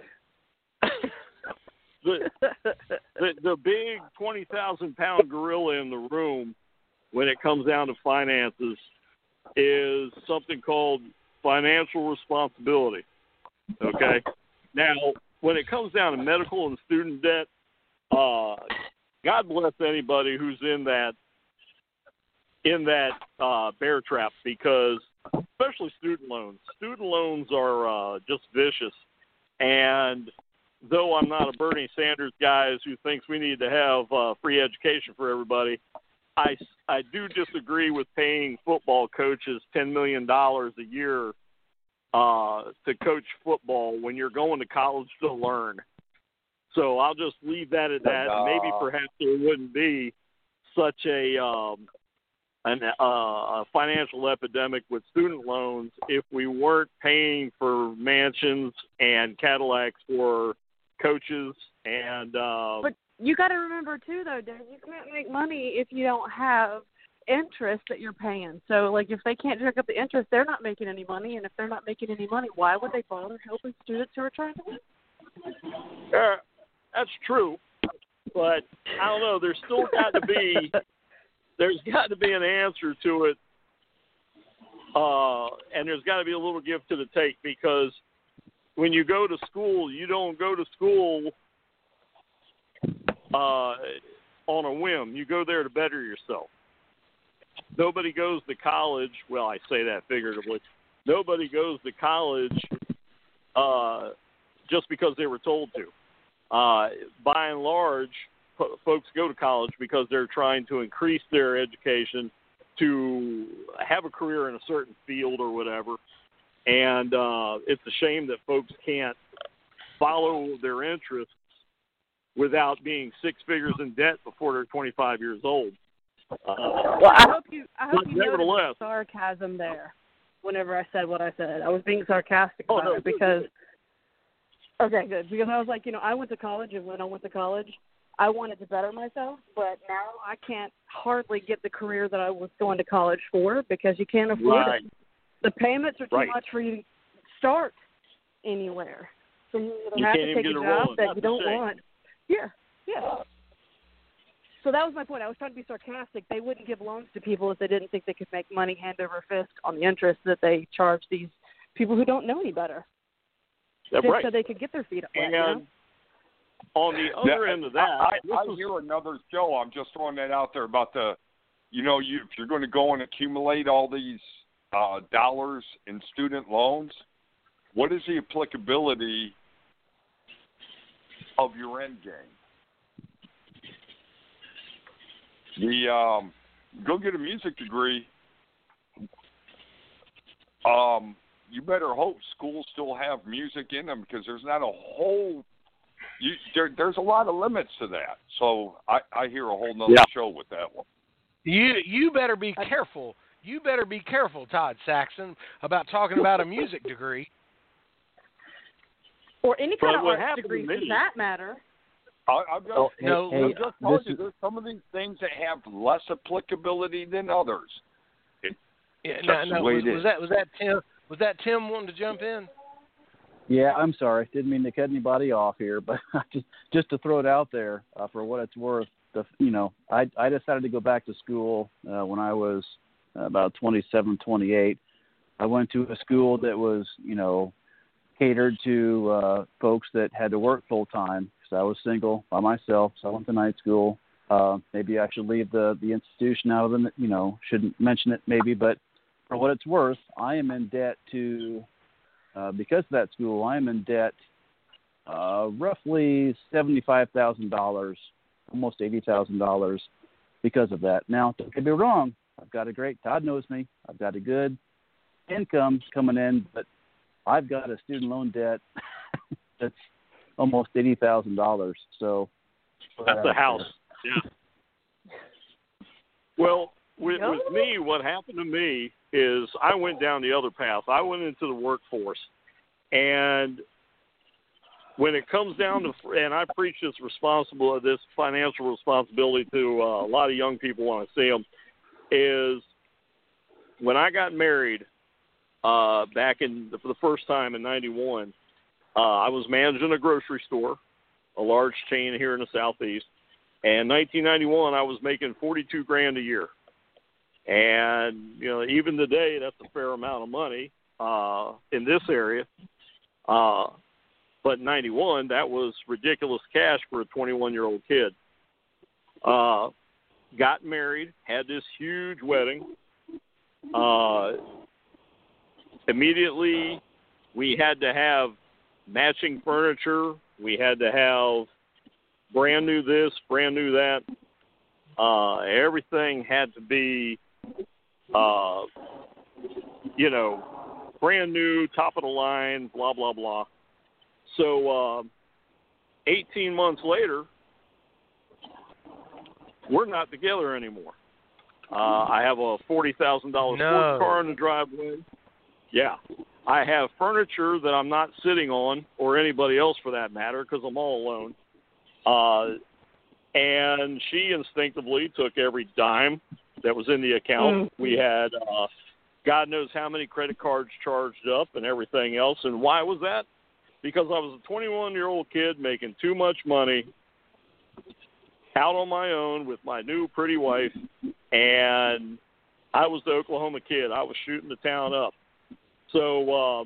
the, the the big twenty thousand pound gorilla in the room when it comes down to finances is something called financial responsibility. Okay? Now, when it comes down to medical and student debt, uh, God bless anybody who's in that in that uh, bear trap because especially student loans. Student loans are uh, just vicious. And though I'm not a Bernie Sanders guy who thinks we need to have uh, free education for everybody, I, I do disagree with paying football coaches ten million dollars a year uh, to coach football when you're going to college to learn. So I'll just leave that at that. Uh, Maybe perhaps there wouldn't be such a um, an, uh, a financial epidemic with student loans if we weren't paying for mansions and Cadillacs for coaches and uh, But you got to remember, too, though, Dan, you can't make money if you don't have interest that you're paying. So, like, if they can't jack up the interest, they're not making any money. And if they're not making any money, why would they bother helping students who are trying to win? Uh, that's true, but I don't know. There's still got to be there's got to be an answer to it, uh, and there's got to be a little give to the take because when you go to school, you don't go to school uh, on a whim. You go there to better yourself. Nobody goes to college. Well, I say that figuratively. Nobody goes to college uh, just because they were told to. Uh, by and large, po- folks go to college because they're trying to increase their education to have a career in a certain field or whatever. And uh, it's a shame that folks can't follow their interests without being six figures in debt before they're twenty-five years old. Uh, Well, I hope you, I hope but you noticed nevertheless, the sarcasm there whenever I said what I said. I was being sarcastic Oh, about no, it because, okay, good. Because I was like, you know, I went to college, and when I went to college, I wanted to better myself, but now I can't hardly get the career that I was going to college for because you can't afford Right. it. The payments are too Right. much for you to start anywhere. So you either You have can't to even take get a a job roll. that That's you a don't shame. want. Yeah, yeah. So that was my point. I was trying to be sarcastic. They wouldn't give loans to people if they didn't think they could make money hand over fist on the interest that they charge these people who don't know any better. That's just right. so they could get their feet up. wet, And you know? on the other end of that, I, this I is- hear another show. I'm just throwing that out there about the, you know, you if you're going to go and accumulate all these uh, dollars in student loans, what is the applicability of your end game? The um, go get a music degree. Um, you better hope schools still have music in them because there's not a whole. You, there, there's a lot of limits to that. So I, I hear a whole nother Yeah. show with that one. You you better be careful. You better be careful, Todd Saxon, about talking about a music degree. Or any kind But of what arts happened degree to for me- that matter. I, I'm just, Oh, hey, No, hey, I'm just telling this you, is- there's some of these things that have less applicability than others. It, Yeah, Just no, the no. way Was, it was is. that was that Tim? Was that Tim wanting to jump in? Yeah, I'm sorry. Didn't mean to cut anybody off here, but just just to throw it out there uh, for what it's worth. The you know, I I decided to go back to school uh, when I was about twenty-seven, twenty-eight. I went to a school that was you know catered to uh, folks that had to work full time because I was single by myself. So I went to night school. Uh, maybe I should leave the the institution out of the you know shouldn't mention it maybe, but for what it's worth, I am in debt to. Uh, because of that school, I am in debt uh, roughly seventy-five thousand dollars, almost eighty thousand dollars because of that. Now, don't get me wrong, I've got a great, Todd knows me, I've got a good income coming in, but I've got a student loan debt that's almost eighty thousand dollars. So That's a house. Yeah. Well, with, with me, what happened to me is I went down the other path. I went into the workforce, and when it comes down to, and I preach this responsible, this financial responsibility to uh, a lot of young people when I see them, is when I got married uh, back in for the first time in ninety-one, uh, I was managing a grocery store, a large chain here in the Southeast. And in nineteen ninety-one, I was making forty-two grand a year. And, you know, even today, that's a fair amount of money uh, in this area. Uh, but in ninety-one, that was ridiculous cash for a twenty-one-year-old kid. Uh, got married, had this huge wedding. Uh, immediately, we had to have matching furniture. We had to have brand new this, brand new that. Uh, everything had to be, uh, you know, brand new, top of the line, blah, blah, blah. So uh, eighteen months later, we're not together anymore. Uh, I have a forty thousand dollars No. sports car in the driveway. Yeah. I have furniture that I'm not sitting on, or anybody else for that matter, because I'm all alone. Uh, and she instinctively took every dime that was in the account. Mm-hmm. We had uh, God knows how many credit cards charged up and everything else. And why was that? Because I was a twenty-one-year-old kid making too much money out on my own with my new pretty wife, and I was the Oklahoma kid. I was shooting the town up. So uh,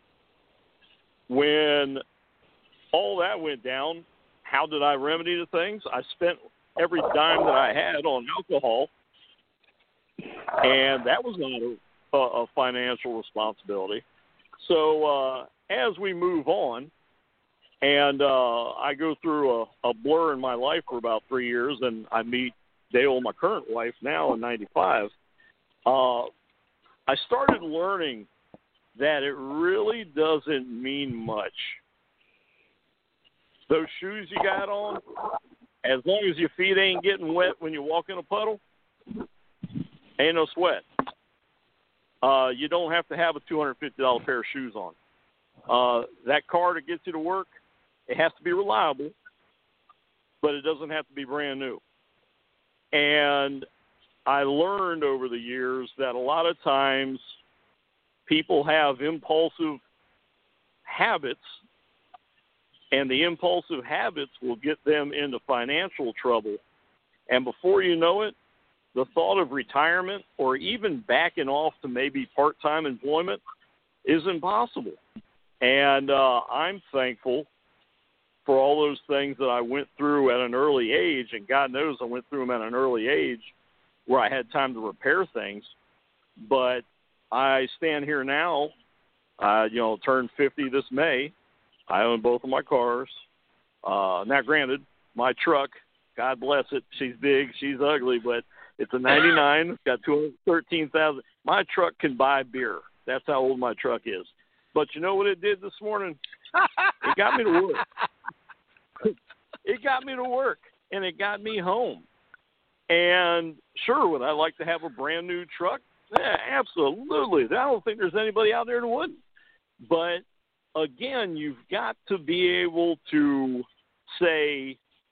when all that went down, how did I remedy the things? I spent every dime that I had on alcohol, and that was not a, a, a financial responsibility. So uh, as we move on, and uh, I go through a, a blur in my life for about three years, and I meet Dale, my current wife, now in ninety-five, uh, I started learning that it really doesn't mean much. Those shoes you got on, as long as your feet ain't getting wet when you walk in a puddle, ain't no sweat. Uh, you don't have to have a two hundred fifty dollars pair of shoes on. Uh, that car that gets you to work, it has to be reliable, but it doesn't have to be brand new. And I learned over the years that a lot of times people have impulsive habits, and the impulsive habits will get them into financial trouble. And before you know it, the thought of retirement or even backing off to maybe part-time employment is impossible. And uh, I'm thankful for all those things that I went through at an early age, and God knows I went through them at an early age where I had time to repair things. But I stand here now, uh, you know, turned fifty this May. I own both of my cars. Uh, now, granted, my truck, God bless it, she's big, she's ugly, but it's a ninety-nine, it's got two hundred thirteen thousand. My truck can buy beer. That's how old my truck is. But you know what it did this morning? It got me to work. It got me to work, and it got me home. And sure, would I like to have a brand new truck? Yeah, absolutely. I don't think there's anybody out there that wouldn't. But, again, you've got to be able to say,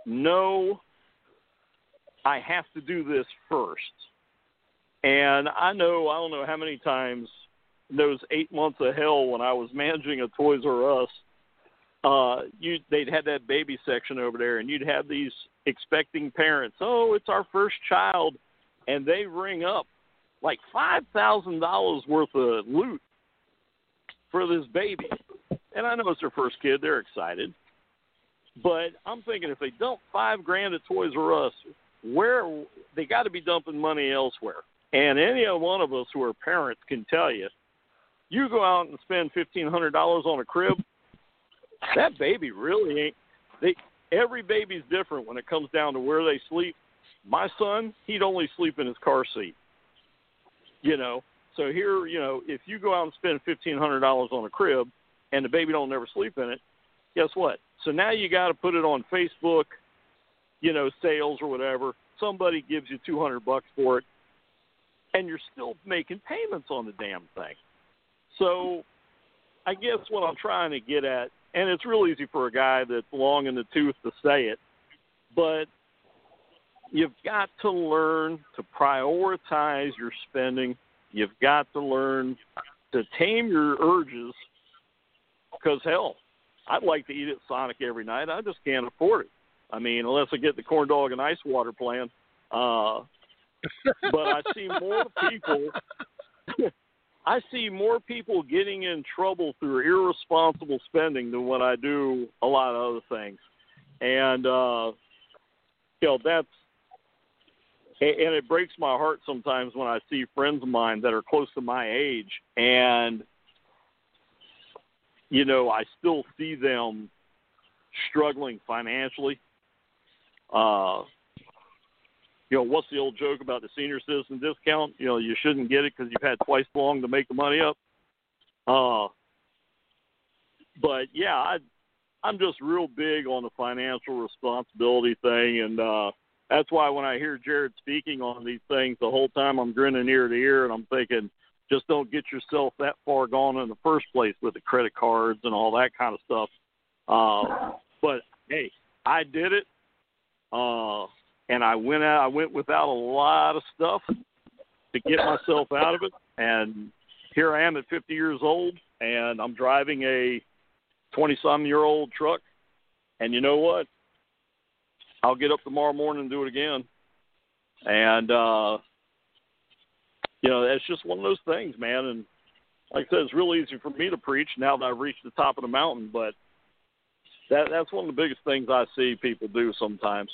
no, I have to do this first. And I know, I don't know how many times those eight months of hell when I was managing a Toys R Us, uh, you they'd had that baby section over there, and you'd have these expecting parents. Oh, it's our first child, and they ring up like five thousand dollars worth of loot for this baby. And I know it's their first kid; they're excited. But I'm thinking if they dump five grand at Toys R Us, where they got to be dumping money elsewhere. And any one of us who are parents can tell you, you go out and spend fifteen hundred dollars on a crib, that baby really ain't. They every baby's different when it comes down to where they sleep. My son, he'd only sleep in his car seat. You know, so here, you know, if you go out and spend fifteen hundred dollars on a crib and the baby don't never sleep in it, guess what? So now you got to put it on Facebook, you know, sales or whatever. Somebody gives you two hundred bucks for it, and you're still making payments on the damn thing. So I guess what I'm trying to get at, and it's real easy for a guy that's long in the tooth to say it, but you've got to learn to prioritize your spending. You've got to learn to tame your urges because, hell, I'd like to eat at Sonic every night. I just can't afford it. I mean, unless I get the corn dog and ice water plan. Uh, but I see more people I see more people getting in trouble through irresponsible spending than what I do a lot of other things. And, uh, you know, that's, and it breaks my heart sometimes when I see friends of mine that are close to my age and, you know, I still see them struggling financially. Uh, you know, what's the old joke about the senior citizen discount? You know, you shouldn't get it because you've had twice as long to make the money up. Uh, but, yeah, I, I'm just real big on the financial responsibility thing, and uh, that's why when I hear Jared speaking on these things, the whole time I'm grinning ear to ear, and I'm thinking, just don't get yourself that far gone in the first place with the credit cards and all that kind of stuff. Uh, but, hey, I did it. Uh, and I went out, I went without a lot of stuff to get myself out of it. And here I am at fifty years old, and I'm driving a twenty-some-year-old truck. And you know what? I'll get up tomorrow morning and do it again. And, uh, you know, it's just one of those things, man. And like I said, it's real easy for me to preach now that I've reached the top of the mountain. But that that's one of the biggest things I see people do sometimes.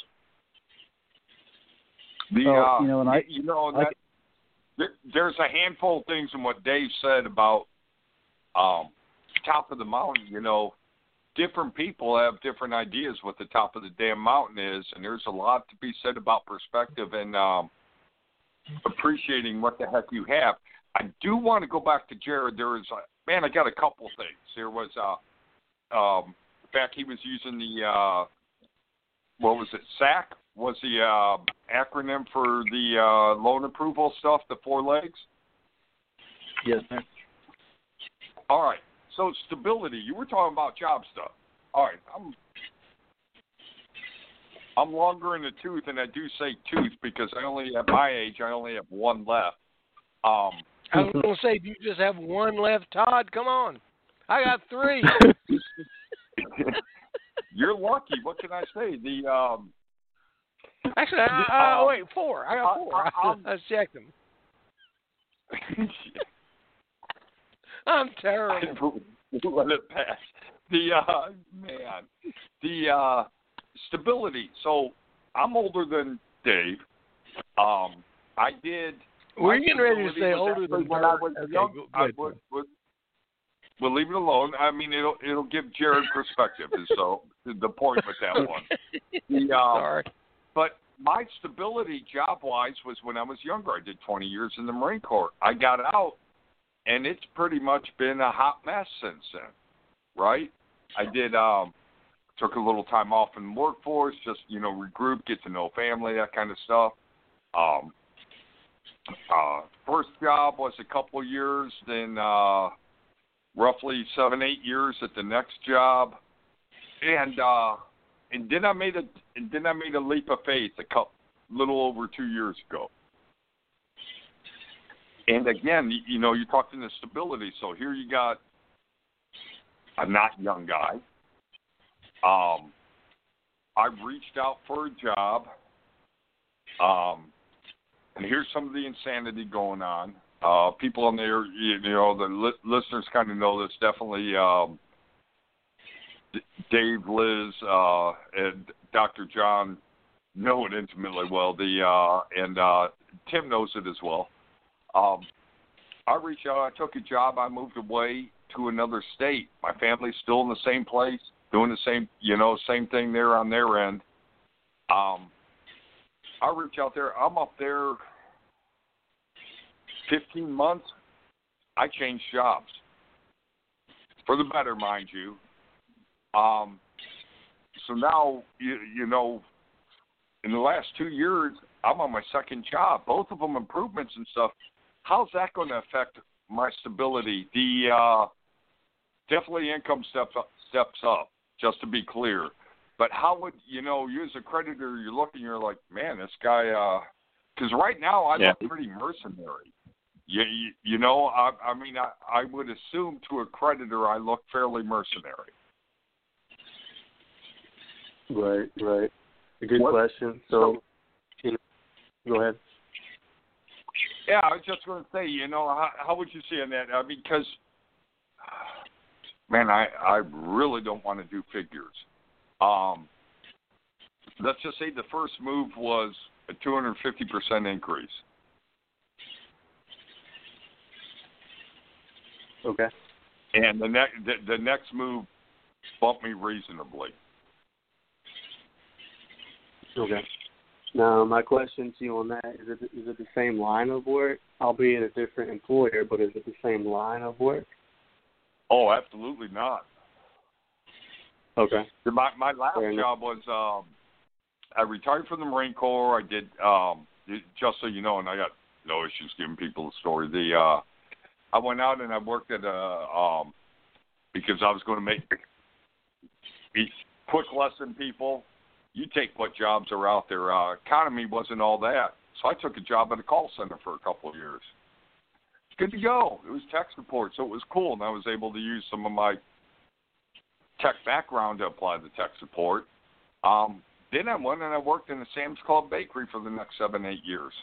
The, oh, uh, you know, and I, you know, I, that, there, there's a handful of things in what Dave said about um, top of the mountain. You know, different people have different ideas what the top of the damn mountain is, and there's a lot to be said about perspective and um, appreciating what the heck you have. I do want to go back to Jared. There was, uh, man, I got a couple things. There was, uh, um, in fact, he was using the, uh, what was it, S A C? Was the uh, acronym for the uh, loan approval stuff, the four legs? yes, sir. All right. So stability. You were talking about job stuff. All right. I'm I'm longer in the tooth, and I do say tooth because I only, at my age, I only have one left. Um, I was going to say, do you just have one left, Todd? Come on. I got three. You're lucky. What can I say? The um, Actually, I, I, uh, wait, four. I got four. I, I, I, I checked them. I'm terrible. Let it pass. The uh, man, the uh, stability. So I'm older than Dave. Um, I did. We're getting ready to say older than when I was okay, young. go, go I would, would, we'll leave it alone. I mean, it'll it'll give Jared perspective. Is so the point with that one. The, um, Sorry. But my stability job-wise was when I was younger. I did twenty years in the Marine Corps. I got out, and it's pretty much been a hot mess since then, right? I did um, took a little time off in the workforce, just, you know, regroup, get to know family, that kind of stuff. Um, uh, first job was a couple of years, then uh, roughly seven, eight years at the next job. And uh, and then I made a and then I made a leap of faith a couple, little over two years ago. And again, you know, you're talking the stability. So here you got a not young guy. Um, I reached out for a job. Um, and here's some of the insanity going on. Uh, people on there, you, you know, the li- listeners kind of know this. Definitely, um, D- Dave, Liz, uh, and Doctor John know it intimately well. The uh, and uh, Tim knows it as well. Um, I reached out. I took a job. I moved away to another state. My family's still in the same place, doing the same, you know, same thing there on their end. Um, I reach out there. I'm up there fifteen months. I changed jobs for the better, mind you. Um, so now, you, you know, in the last two years, I'm on my second job. Both of them improvements and stuff. How's that going to affect my stability? The uh, definitely income steps up, steps up, just to be clear. But how would, you know, you as a creditor, you're looking, you're like, man, this guy, because uh, right now I yeah. look pretty mercenary. You, you, you know, I, I mean, I, I would assume to a creditor I look fairly mercenary. Right, right. A good What? question. So, you know, go ahead. Yeah, I was just going to say, you know, how, how would you see on that? I mean, because, man, I, I really don't want to do figures. Um, let's just say the first move was a two hundred fifty percent increase. Okay. And the, ne- the, the next move bumped me reasonably. Okay. Now, my question to you on that, is it, is it the same line of work? I'll be at a different employer, but is it the same line of work? Oh, absolutely not. Okay. My, my last job was um, I retired from the Marine Corps. I did, um, just so you know, and I got no issues giving people the story. The uh, I went out and I worked at a, um, because I was going to make be quick lesson people. You take what jobs are out there. Uh, economy wasn't all that. So I took a job at a call center for a couple of years. It's good to go. It was tech support, so it was cool. And I was able to use some of my tech background to apply the tech support. Um, then I went and I worked in the Sam's Club bakery for the next seven, eight years.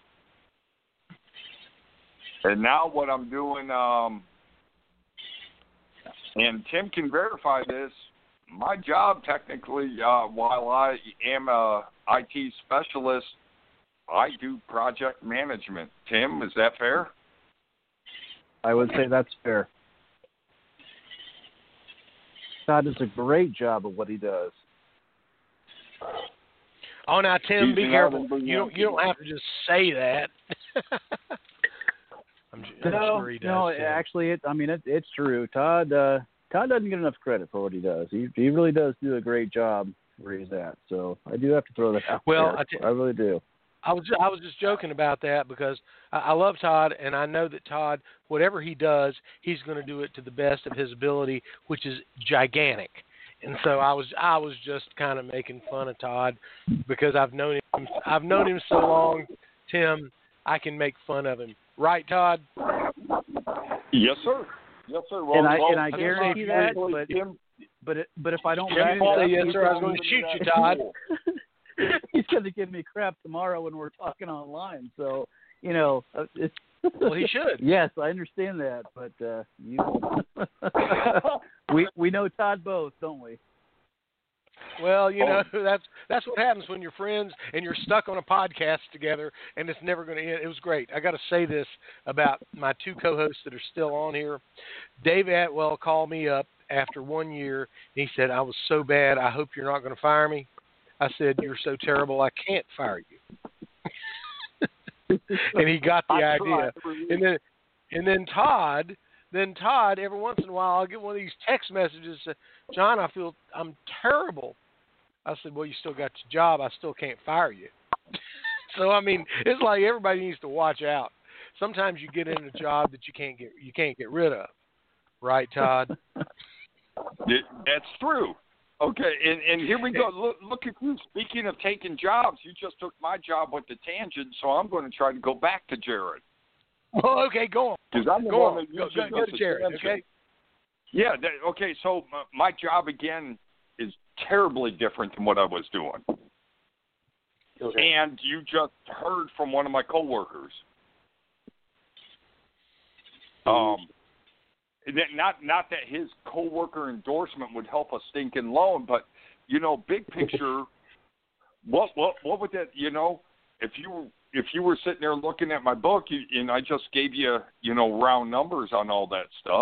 And now what I'm doing, um, and Tim can verify this, my job technically, uh, while I am a I T specialist, I do project management. Tim, is that fair? I would say that's fair. Todd does a great job of what he does. Oh, now Tim, He's be an careful. album You don't. You don't have to just say that. I'm, I'm no, sure he does. no, Tim. actually, it. I mean, it, it's true. Todd. Uh, Todd doesn't get enough credit for what he does. He he really does do a great job where he's at. So I do have to throw that out Well, there. I, t- I really do. I was I was just joking about that because I, I love Todd, and I know that Todd, whatever he does, he's going to do it to the best of his ability, which is gigantic. And so I was I was just kind of making fun of Todd because I've known him I've known him so long, Tim. I can make fun of him, right, Todd? Yes, sir. Yes, sir. Well, and I well, and I Tim, guarantee uh, that, Tim, but Tim, but it, but if I don't Tim back didn't it say up, yes, he's sir. I was gonna- going to shoot you, Todd. he's going to give me crap tomorrow when we're talking online. So you know, uh, it's. Well, he should. Yes, I understand that, but uh, you, we we know Todd both, don't we? Well, you know, Oh. that's that's what happens when you're friends and you're stuck on a podcast together, and it's never going to end. It was great. I got to say this about my two co-hosts that are still on here. Dave Atwell called me up after one year, and he said, "I was so bad. I hope you're not going to fire me." I said, "You're so terrible. I can't fire you." And he got the I idea. tried. And then, and then Todd. Then Todd, every once in a while, I'll get one of these text messages. Say, John, I feel I'm terrible. I said, well, you still got your job. I still can't fire you. So I mean, it's like everybody needs to watch out. Sometimes you get in a job that you can't get you can't get rid of, right, Todd? It, that's true. Okay, and, and here we go. Look, look at you. Speaking of taking jobs, you just took my job with the tangent, so I'm going to try to go back to Jared. Well, okay, go on. Because I'm the go one on. that Go, usually go, go gets to the Jared, tangent. okay? Yeah, that, okay, so my, my job, again, is terribly different than what I was doing. Okay. And you just heard from one of my coworkers. Um, that not not that his coworker endorsement would help a stinking loan, but you know, big picture, what what what would that, you know, if you if you were sitting there looking at my book, you, and I just gave you, you know, round numbers on all that stuff.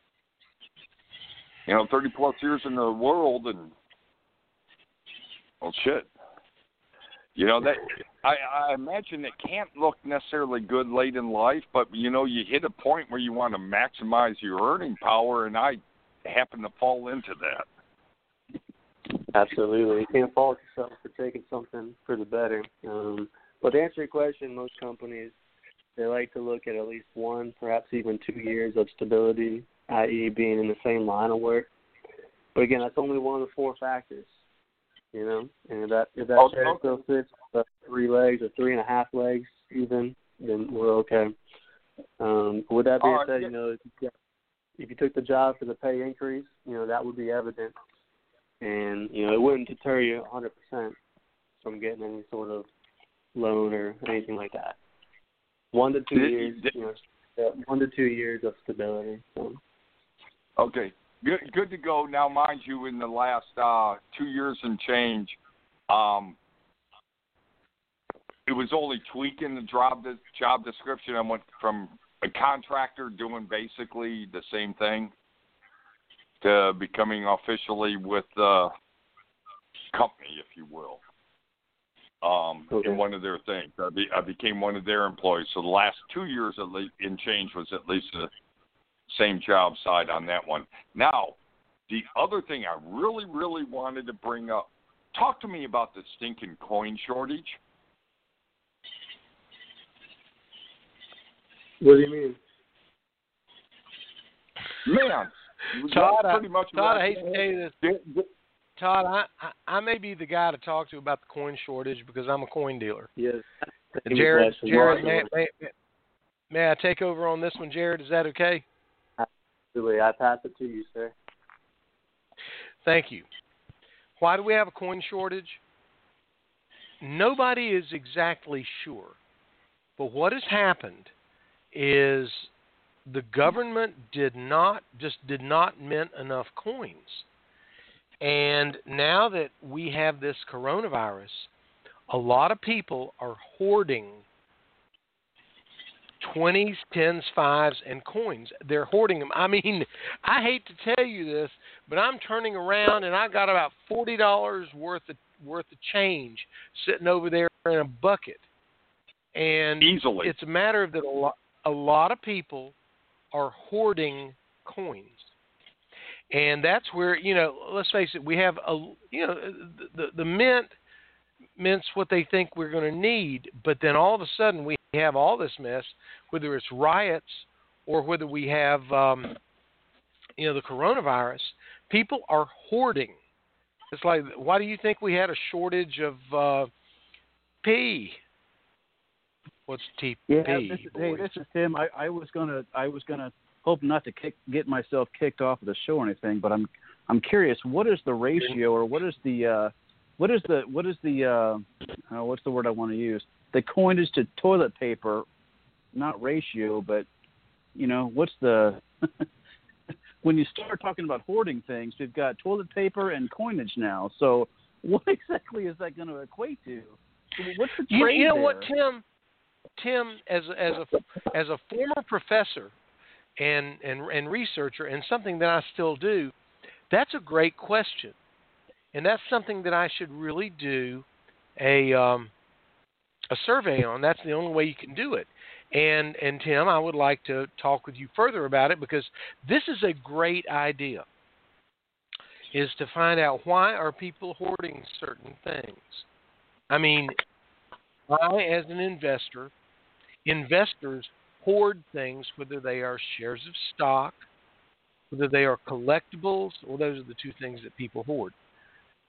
You know, thirty plus years in the world, and well, shit. You know, that I, I imagine it can't look necessarily good late in life, but, you know, you hit a point where you want to maximize your earning power, and I happen to fall into that. Absolutely. You can't fault yourself for taking something for the better. Um, but to answer your question, most companies, they like to look at at least one, perhaps even two years of stability, that is being in the same line of work. But, again, that's only one of the four factors. You know, and if that if that Okay. chair still fits uh, three legs or three and a half legs even, then we're okay. Um, with that being All right. said, you know, if you, if you took the job for the pay increase, you know, that would be evident, and you know, it wouldn't deter you one hundred percent from getting any sort of loan or anything like that. One to two Did- years, did- you know, one to two years of stability. So. Okay. Good, good to go. Now, mind you, in the last uh, two years and change, um, it was only tweaking the job the job description. I went from a contractor doing basically the same thing to becoming officially with the company, if you will, um, Okay. in one of their things. I, be, I became one of their employees. So the last two years at least in change was at least a same job side on that one. Now, the other thing I really, really wanted to bring up, talk to me about the stinking coin shortage. What do you mean? Man, Todd, that's pretty much Todd, what I hate to tell you this. Todd, I, I, I may be the guy to talk to about the coin shortage because I'm a coin dealer. Yes. Jared, Jared may, may, may I take over on this one, Jared? Is that okay? Absolutely. I pass it to you, sir. Thank you. Why do we have a coin shortage? Nobody is exactly sure. But what has happened is the government did not, just did not mint enough coins. And now that we have this coronavirus, a lot of people are hoarding twenties, tens, fives, and coins. They're hoarding them. I mean, I hate to tell you this, but I'm turning around and I got about forty dollars worth of worth of change sitting over there in a bucket. And Easily. it's a matter of that a lot, a lot of people are hoarding coins. And that's where, you know, let's face it, we have a, you know, the the mint mints what they think we're going to need, but then all of a sudden we have all this mess, whether it's riots or whether we have, um, you know, the coronavirus. People are hoarding. It's like, why do you think we had a shortage of uh, P? What's T P? Yeah, this is, hey, this is Tim. I, I was gonna, I was gonna hope not to kick, get myself kicked off of the show or anything, but I'm, I'm curious. What is the ratio, or what is the, uh, what is the, what is the, uh, uh, what's the word I want to use? The coinage to toilet paper, not ratio, but you know, what's the when you start talking about hoarding things, we've got toilet paper and coinage now. So what exactly is that going to equate to? What's the You, trade you know there? what, Tim? Tim, as as a as a former professor and, and and researcher, and something that I still do, that's a great question, and that's something that I should really do a um, a survey on. That's the only way you can do it. And and Tim, I would like to talk with you further about it, because this is a great idea. Is to find out, why are people hoarding certain things? I mean, I, as an investor, investors hoard things, whether they are shares of stock, whether they are collectibles, or those are the two things that people hoard.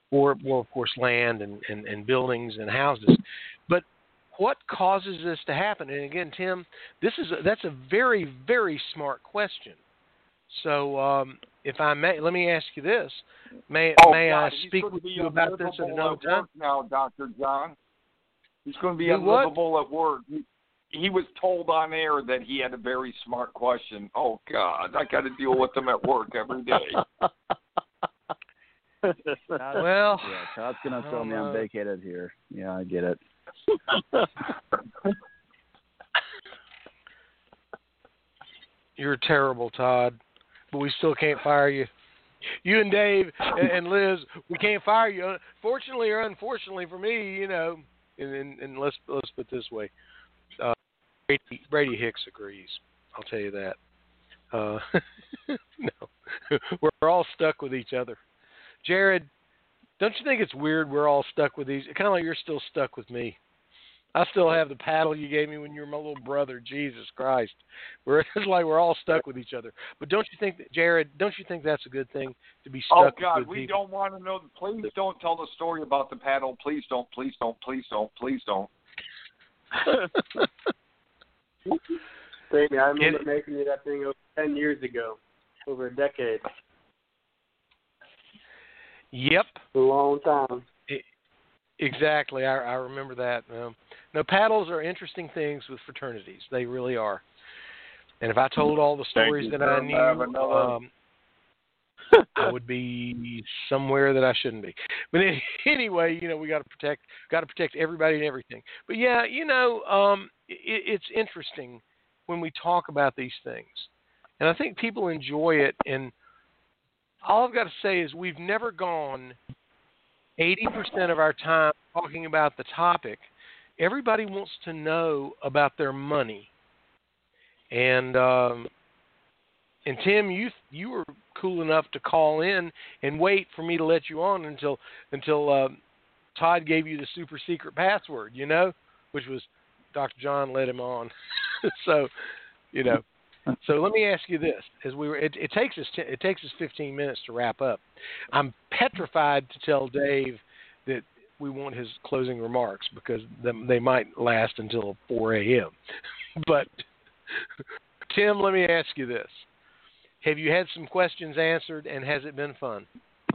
or, or of course, land and, and, and buildings and houses. But what causes this to happen? And again, Tim, this is a, that's a very, very smart question. So, um, if I may, let me ask you this: May oh, may God, I speak with you about this at another time? Now, Doctor John, he's going to be Do unlivable what? at work. He, he was told on air that he had a very smart question. Oh God, I got to deal with them at work every day. Well, yeah, Todd's gonna tell me know. I'm vacated here. Yeah, I get it. You're terrible, Todd, but we still can't fire you. You and Dave and, and Liz, we can't fire you. Fortunately or unfortunately for me, you know, and, and, and let's let's put it this way, uh, Brady, Brady Hicks agrees. I'll tell you that. Uh, no, we're all stuck with each other. Jared, don't you think it's weird we're all stuck with these? Kind of like you're still stuck with me. I still have the paddle you gave me when you were my little brother. Jesus Christ, we're it's like we're all stuck with each other. But don't you think that, Jared? Don't you think that's a good thing to be stuck? Oh God, with we people? don't want to know. Please don't tell the story about the paddle. Please don't. Please don't. Please don't. Please don't. Jamie, I remember It, making you that thing over ten years ago, over a decade. Yep. A long time. It, exactly. I, I remember that. Um, no, paddles are interesting things with fraternities. They really are. And if I told all the stories that I knew, um, I would be somewhere that I shouldn't be. But anyway, you know, we got to protect, got to protect everybody and everything. But yeah, you know, um, it, it's interesting when we talk about these things, and I think people enjoy it. And all I've got to say is we've never gone eighty percent of our time talking about the topic. Everybody wants to know about their money. And um, and Tim, you you were cool enough to call in and wait for me to let you on until until uh, Todd gave you the super secret password, you know, which was Doctor John let him on. So, you know. So let me ask you this: as we were, it, it takes us t- it takes us fifteen minutes to wrap up. I'm petrified to tell Dave that we want his closing remarks because them, they might last until four a.m. But Tim, let me ask you this: have you had some questions answered, and has it been fun?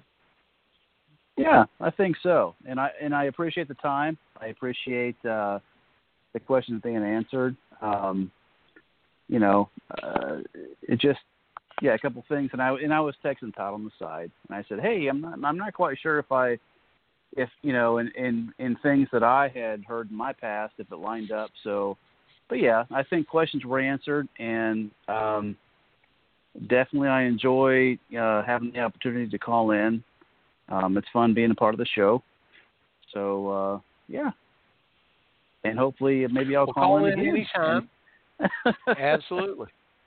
Yeah, I think so, and I and I appreciate the time. I appreciate uh, the questions being answered. Um, you know, uh, it just yeah, a couple things, and I and I was texting Todd on the side, and I said, hey, I'm not I'm not quite sure if I if you know in, in in things that I had heard in my past if it lined up. So, but yeah, I think questions were answered, and um, definitely I enjoy uh, having the opportunity to call in. Um, it's fun being a part of the show. So, uh, yeah. And hopefully maybe I'll well, call, call in, in again. anytime. Absolutely.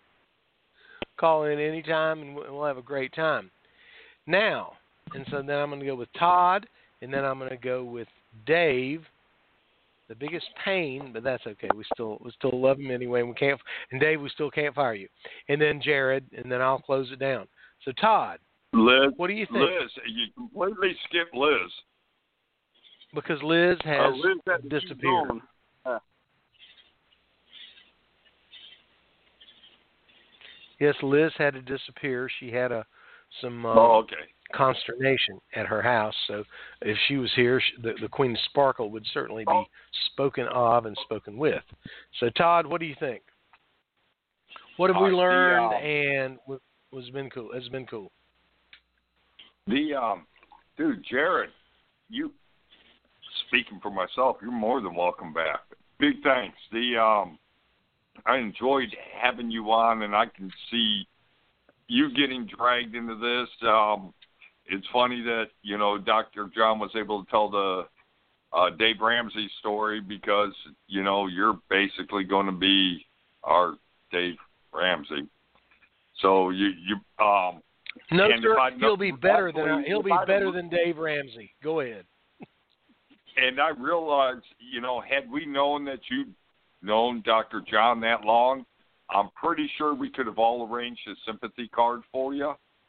Call in anytime, and we'll have a great time. Now, and so then I'm going to go with Todd, and then I'm going to go with Dave. The biggest pain, but that's okay. We still we still love him anyway, and we can't. And Dave, we still can't fire you. And then Jared, and then I'll close it down. So Todd, Liz, what do you think? Liz, you completely skipped Liz. Because Liz has uh, Liz had disappeared. Uh, Yes, Liz had to disappear. She had a some uh, oh, okay. consternation at her house. So if she was here, she, the, the Queen of Sparkle would certainly be Oh. spoken of and spoken with. So Todd, what do you think? What have Uh, we the, learned, uh, and what was been cool? Has been cool. The um, dude, Jared, you speaking for myself, you're more than welcome back. Big thanks. The um, I enjoyed having you on, and I can see you getting dragged into this. Um, it's funny that you know Doctor John was able to tell the uh, Dave Ramsey story because you know you're basically going to be our Dave Ramsey. So you you um. No, And sir. if I He'll know- be if better I than believe- he'll if be I better believe- than Dave Ramsey. Go ahead. And I realized, you know, had we known that you'd known Doctor John that long, I'm pretty sure we could have all arranged a sympathy card for you.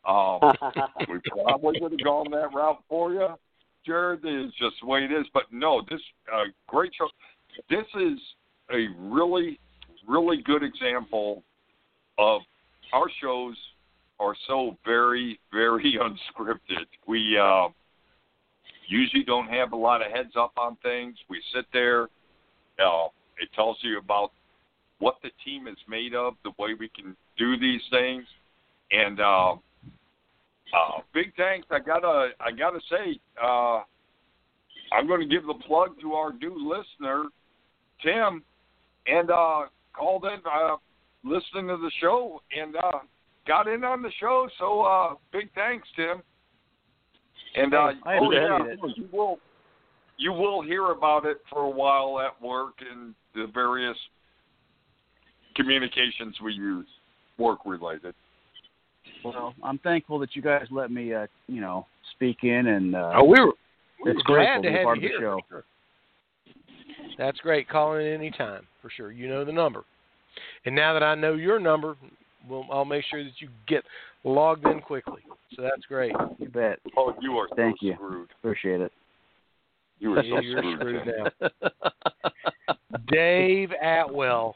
Um, we probably would have gone that route for you, Jared. It's just the way it is. But no, this uh, great show. This is a really, really good example of our shows are so very, very unscripted. We uh, usually don't have a lot of heads up on things. We sit there. Uh, it tells you about what the team is made of, the way we can do these things, and uh, uh, big thanks. I gotta, I gotta say, uh, I'm going to give the plug to our new listener, Tim, and uh, called in, uh, listening to the show, and uh, got in on the show. So uh, big thanks, Tim. And uh, I oh, yeah, appreciate it. you will, you will hear about it for a while at work and the various communications we use, work related. Well, I'm thankful that you guys let me, uh, you know, speak in, and uh, Oh, we were, we it's were glad grateful to to be have part you of the here. show. For sure. That's great. Call in any time, for sure. You know the number. And now that I know your number, we'll, I'll make sure that you get logged in quickly. So that's great. You bet. Oh, you are Thank so you. screwed. Appreciate it. You are so You're screwed. screwed Tim. now. Dave Atwell,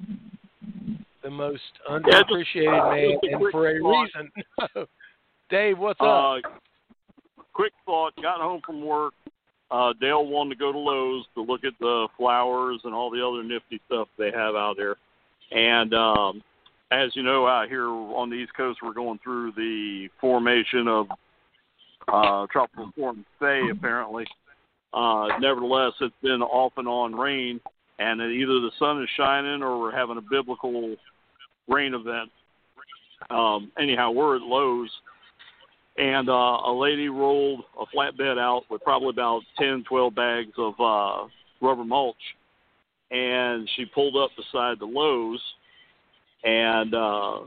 the most underappreciated man, and for a reason. Dave, what's up? Uh, quick thought. Got home from work. Uh, Dale wanted to go to Lowe's to look at the flowers and all the other nifty stuff they have out there. And um, as you know, out here on the East Coast, we're going through the formation of uh, tropical storm Faye, apparently. Uh, nevertheless, it's been off and on rain, and either the sun is shining or we're having a biblical rain event. Um, anyhow, we're at Lowe's, and uh, a lady rolled a flatbed out with probably about ten, twelve bags of uh, rubber mulch, and she pulled up beside the Lowe's, and uh,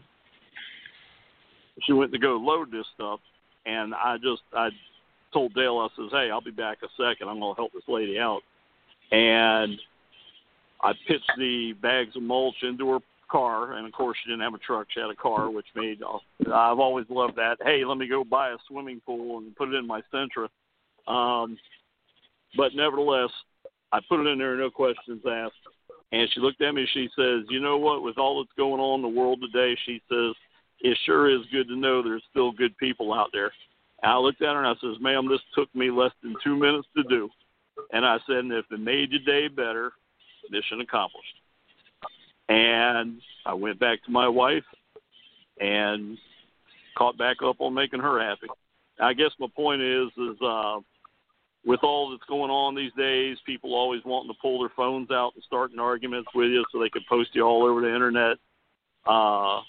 she went to go load this stuff, and I just, I told Dale, I says, hey, I'll be back a second. I'm going to help this lady out. And I pitched the bags of mulch into her car, and of course she didn't have a truck. She had a car, which made, uh, I've always loved that. Hey, let me go buy a swimming pool and put it in my Sentra. Um, but nevertheless, I put it in there, no questions asked. And she looked at me, she says, you know what, with all that's going on in the world today, she says, it sure is good to know there's still good people out there. And I looked at her and I says, ma'am, this took me less than two minutes to do. And I said, and if it made your day better, mission accomplished. And I went back to my wife and caught back up on making her happy. I guess my point is, is uh, with all that's going on these days, people always wanting to pull their phones out and starting arguments with you so they can post you all over the internet. Uh,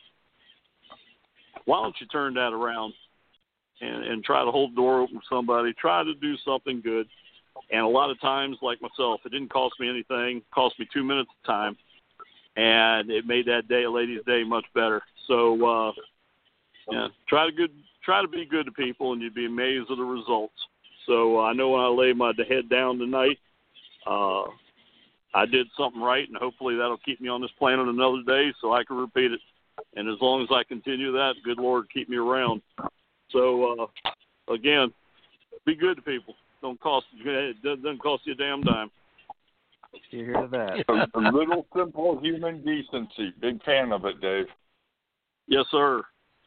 why don't you turn that around and, and try to hold the door open for somebody? Try to do something good. And a lot of times, like myself, it didn't cost me anything. It cost me two minutes of time. And it made that day, a lady's day, much better. So, uh, yeah, try to good, try to be good to people, and you'd be amazed at the results. So uh, I know when I lay my head down tonight, uh, I did something right, and hopefully that'll keep me on this planet another day so I can repeat it. And as long as I continue that, good Lord, keep me around. So uh, again, be good to people. Don't cost it doesn't cost you a damn dime. You hear that? a, a little simple human decency. Big fan of it, Dave. Yes, sir.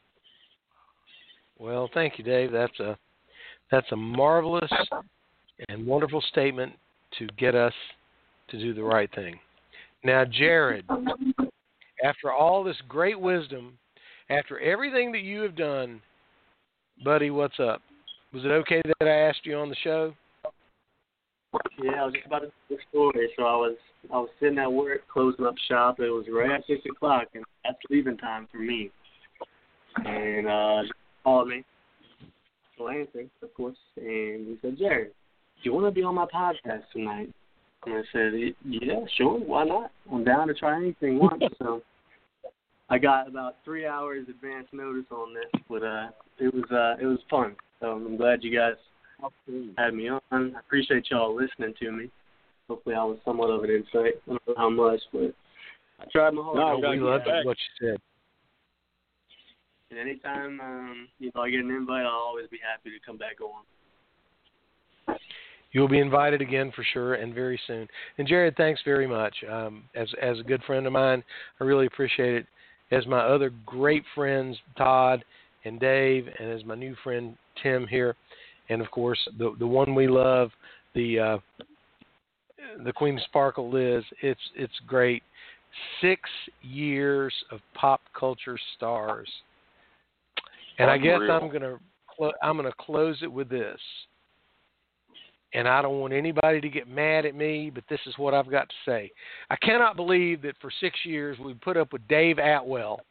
Well, thank you, Dave. That's a that's a marvelous and wonderful statement to get us to do the right thing. Now, Jared, after all this great wisdom, after everything that you have done, buddy, what's up? Was it okay that I asked you on the show? Yeah, I was just about to tell the story. So I was I was sitting at work closing up shop. It was right at six o'clock, and that's leaving time for me. And uh, he called me. So I answered, of course, and he said, Jerry, do you want to be on my podcast tonight? And I said, yeah, sure, why not? I'm down to try anything once. So I got about three hours advance notice on this, but uh, it was uh, it was fun. So I'm glad you guys had me on. I appreciate y'all listening to me. Hopefully I was somewhat of an insight. I don't know how much, but I tried my whole No, best. we loved what you said. And anytime um, you know I get an invite, I'll always be happy to come back on. You'll be invited again for sure, and very soon. And Jared, thanks very much. Um, as as a good friend of mine, I really appreciate it. As my other great friends, Todd and Dave, and as my new friend Tim here, and of course the the one we love, the uh, the Queen Sparkle Liz. It's it's great. Six years of pop culture stars. And I guess I'm gonna cl- I'm gonna close it with this. And I don't want anybody to get mad at me, but this is what I've got to say. I cannot believe that for six years we put up with Dave Atwell,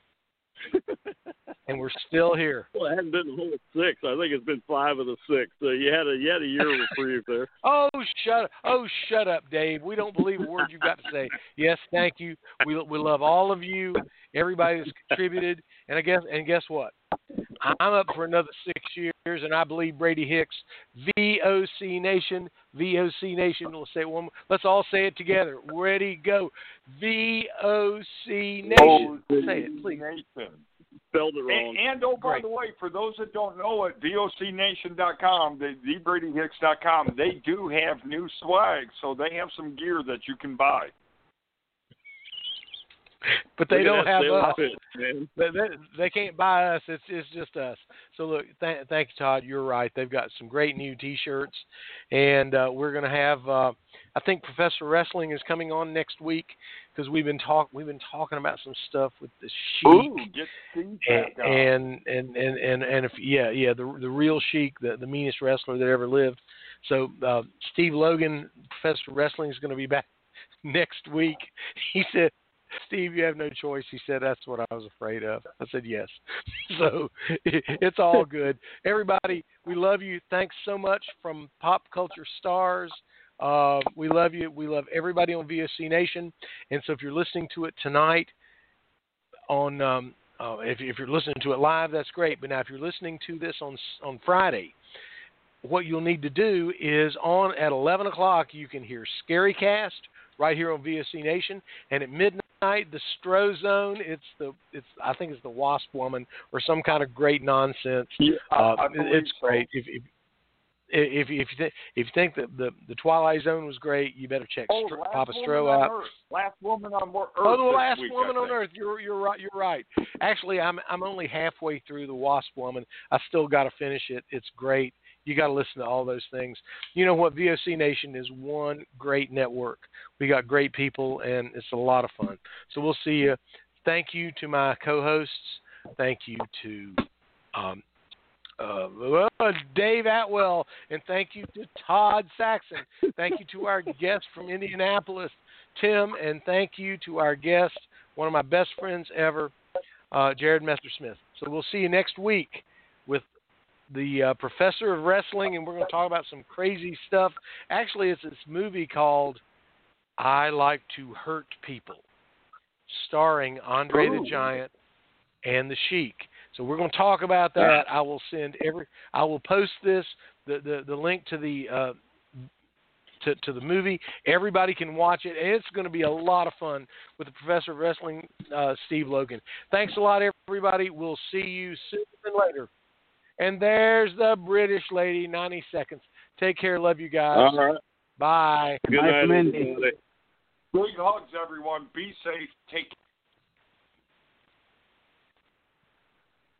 and we're still here. Well, it hasn't been the whole six. I think it's been five of the six. So you had a you had a year reprieve there. Oh, shut up. Oh, shut up, Dave. We don't believe a word you've got to say. Yes, thank you. We we love all of you, everybody that's contributed, and I guess and guess what? I'm up for another six years, and I believe Brady Hicks, V O C Nation, V O C Nation. We'll say it one more. Let's all say it together. Ready, go. V O C Nation. Say it, please. Nation. Spelled it wrong. And, and oh, by Great. the way, for those that don't know it, V O C Nation dot com, the, the Brady Hicks dot com, they do have new swag, so they have some gear that you can buy. But they Look don't at have that us. sales pitch, man. They, they, they can't buy us. It's it's just us. So look, th- thank you, Todd. You're right. They've got some great new T-shirts, and uh, we're going to have. Uh, I think Professor Wrestling is coming on next week because we've been talk we've been talking about some stuff with the Sheik. Ooh, get Steve back and, on. and and and and and if yeah yeah the the real Sheik, the the meanest wrestler that ever lived. So uh, Steve Logan, Professor Wrestling, is going to be back next week. He said, Steve, you have no choice. He said, that's what I was afraid of. I said, yes. So it, it's all good. Everybody, we love you. Thanks so much from Pop Culture Stars. Uh, we love you. We love everybody on V O C Nation. And so if you're listening to it tonight on um, uh, if, if you're listening to it live, that's great. But now if you're listening to this on on Friday, what you'll need to do is on at eleven o'clock, you can hear Scarycast right here on V O C Nation. And at midnight, the Stro Zone, it's the it's I think it's the Wasp Woman or some kind of great nonsense. Yeah, uh, I it's so. great. If if if, if you th- if you think that the the Twilight Zone was great, you better check Oh, Stro- Last Papa Woman Stro on out. Earth. Last Woman on Earth. Oh, the this Last week, Woman I on think. Earth. You're you're right. You're right. Actually, I'm I'm only halfway through the Wasp Woman. I still got to finish it. It's great. You got to listen to all those things. You know what? V O C Nation is one great network. We got great people, and it's a lot of fun. So we'll see you. Thank you to my co-hosts. Thank you to um, uh, Dave Atwell, and thank you to Todd Saxon. Thank you to our guest from Indianapolis, Tim, and thank you to our guest, one of my best friends ever, uh, Jared Messersmith. So we'll see you next week with the uh, Professor of Wrestling, and we're going to talk about some crazy stuff. Actually, it's this movie called I Like to Hurt People, starring Andre Ooh. the Giant and the Sheik. So we're going to talk about that. I will send every. I will post this the the, the link to the uh, to to the movie. Everybody can watch it, and it's going to be a lot of fun with the Professor of Wrestling, uh, Steve Logan. Thanks a lot, everybody. We'll see you sooner than later. And there's the British lady, ninety seconds. Take care. Love you guys. All right. Bye. Good Bye night, from Indy. everybody. Big hugs, everyone. Be safe. Take care.